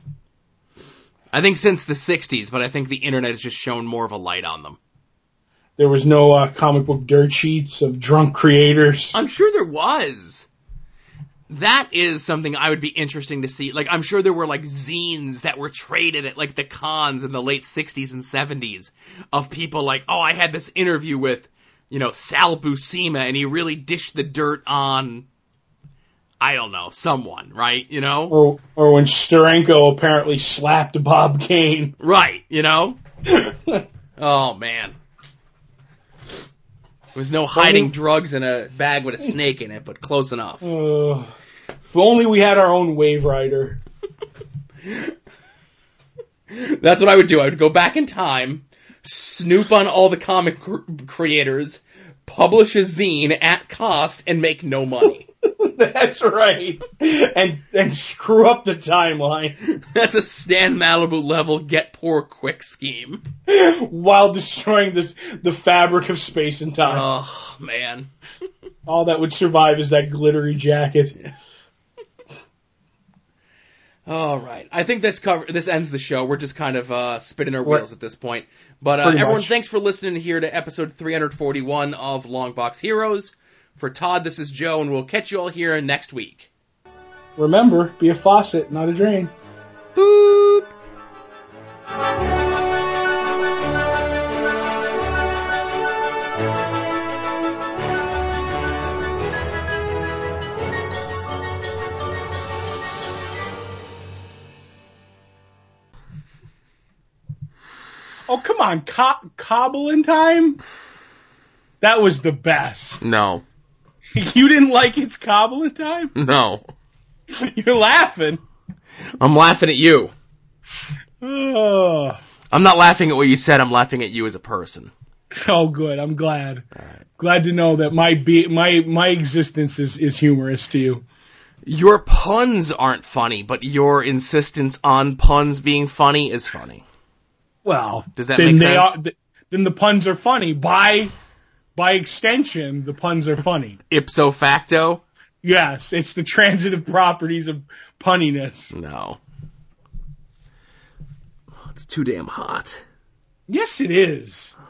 I think since the sixties, but I think the internet has just shown more of a light on them. There was no uh, comic book dirt sheets of drunk creators. I'm sure there was. That is something I would be interesting to see. Like, I'm sure there were, like, zines that were traded at, like, the cons in the late sixties and seventies of people like, oh, I had this interview with, you know, Sal Buscema, and he really dished the dirt on, I don't know, someone, right? You know? Or or when Steranko apparently slapped Bob Kane. Right, you know? Oh, man. There was no hiding only, drugs in a bag with a snake in it, but close enough. Uh, if only we had our own Wave Rider. That's what I would do. I would go back in time, snoop on all the comic cr- creators, publish a zine at cost, and make no money. That's right. And and screw up the timeline. That's a Stan Malibu level get poor quick scheme. While destroying this, the fabric of space and time. Oh, man. All that would survive is that glittery jacket. All right. I think that's cover. This ends the show. We're just kind of uh, spinning our wheels at this point. But uh, everyone, much. Thanks for listening here to episode three forty-one of Longbox Heroes. For Todd, this is Joe, and we'll catch you all here next week. Remember, be a faucet, not a drain. Boop! Oh, come on, Co- Cobbling Time? That was the best. No. You didn't like It's Cobbling Time? No. You're laughing. I'm laughing at you. Oh. I'm not laughing at what you said. I'm laughing at you as a person. Oh, good. I'm glad. All right. Glad to know that my be- my my existence is, is humorous to you. Your puns aren't funny, but your insistence on puns being funny is funny. Well, does that make sense? Are, th- then the puns are funny. By by extension, the puns are funny. Ipso facto? Yes, it's the transitive properties of punniness. No. It's too damn hot. Yes, it is.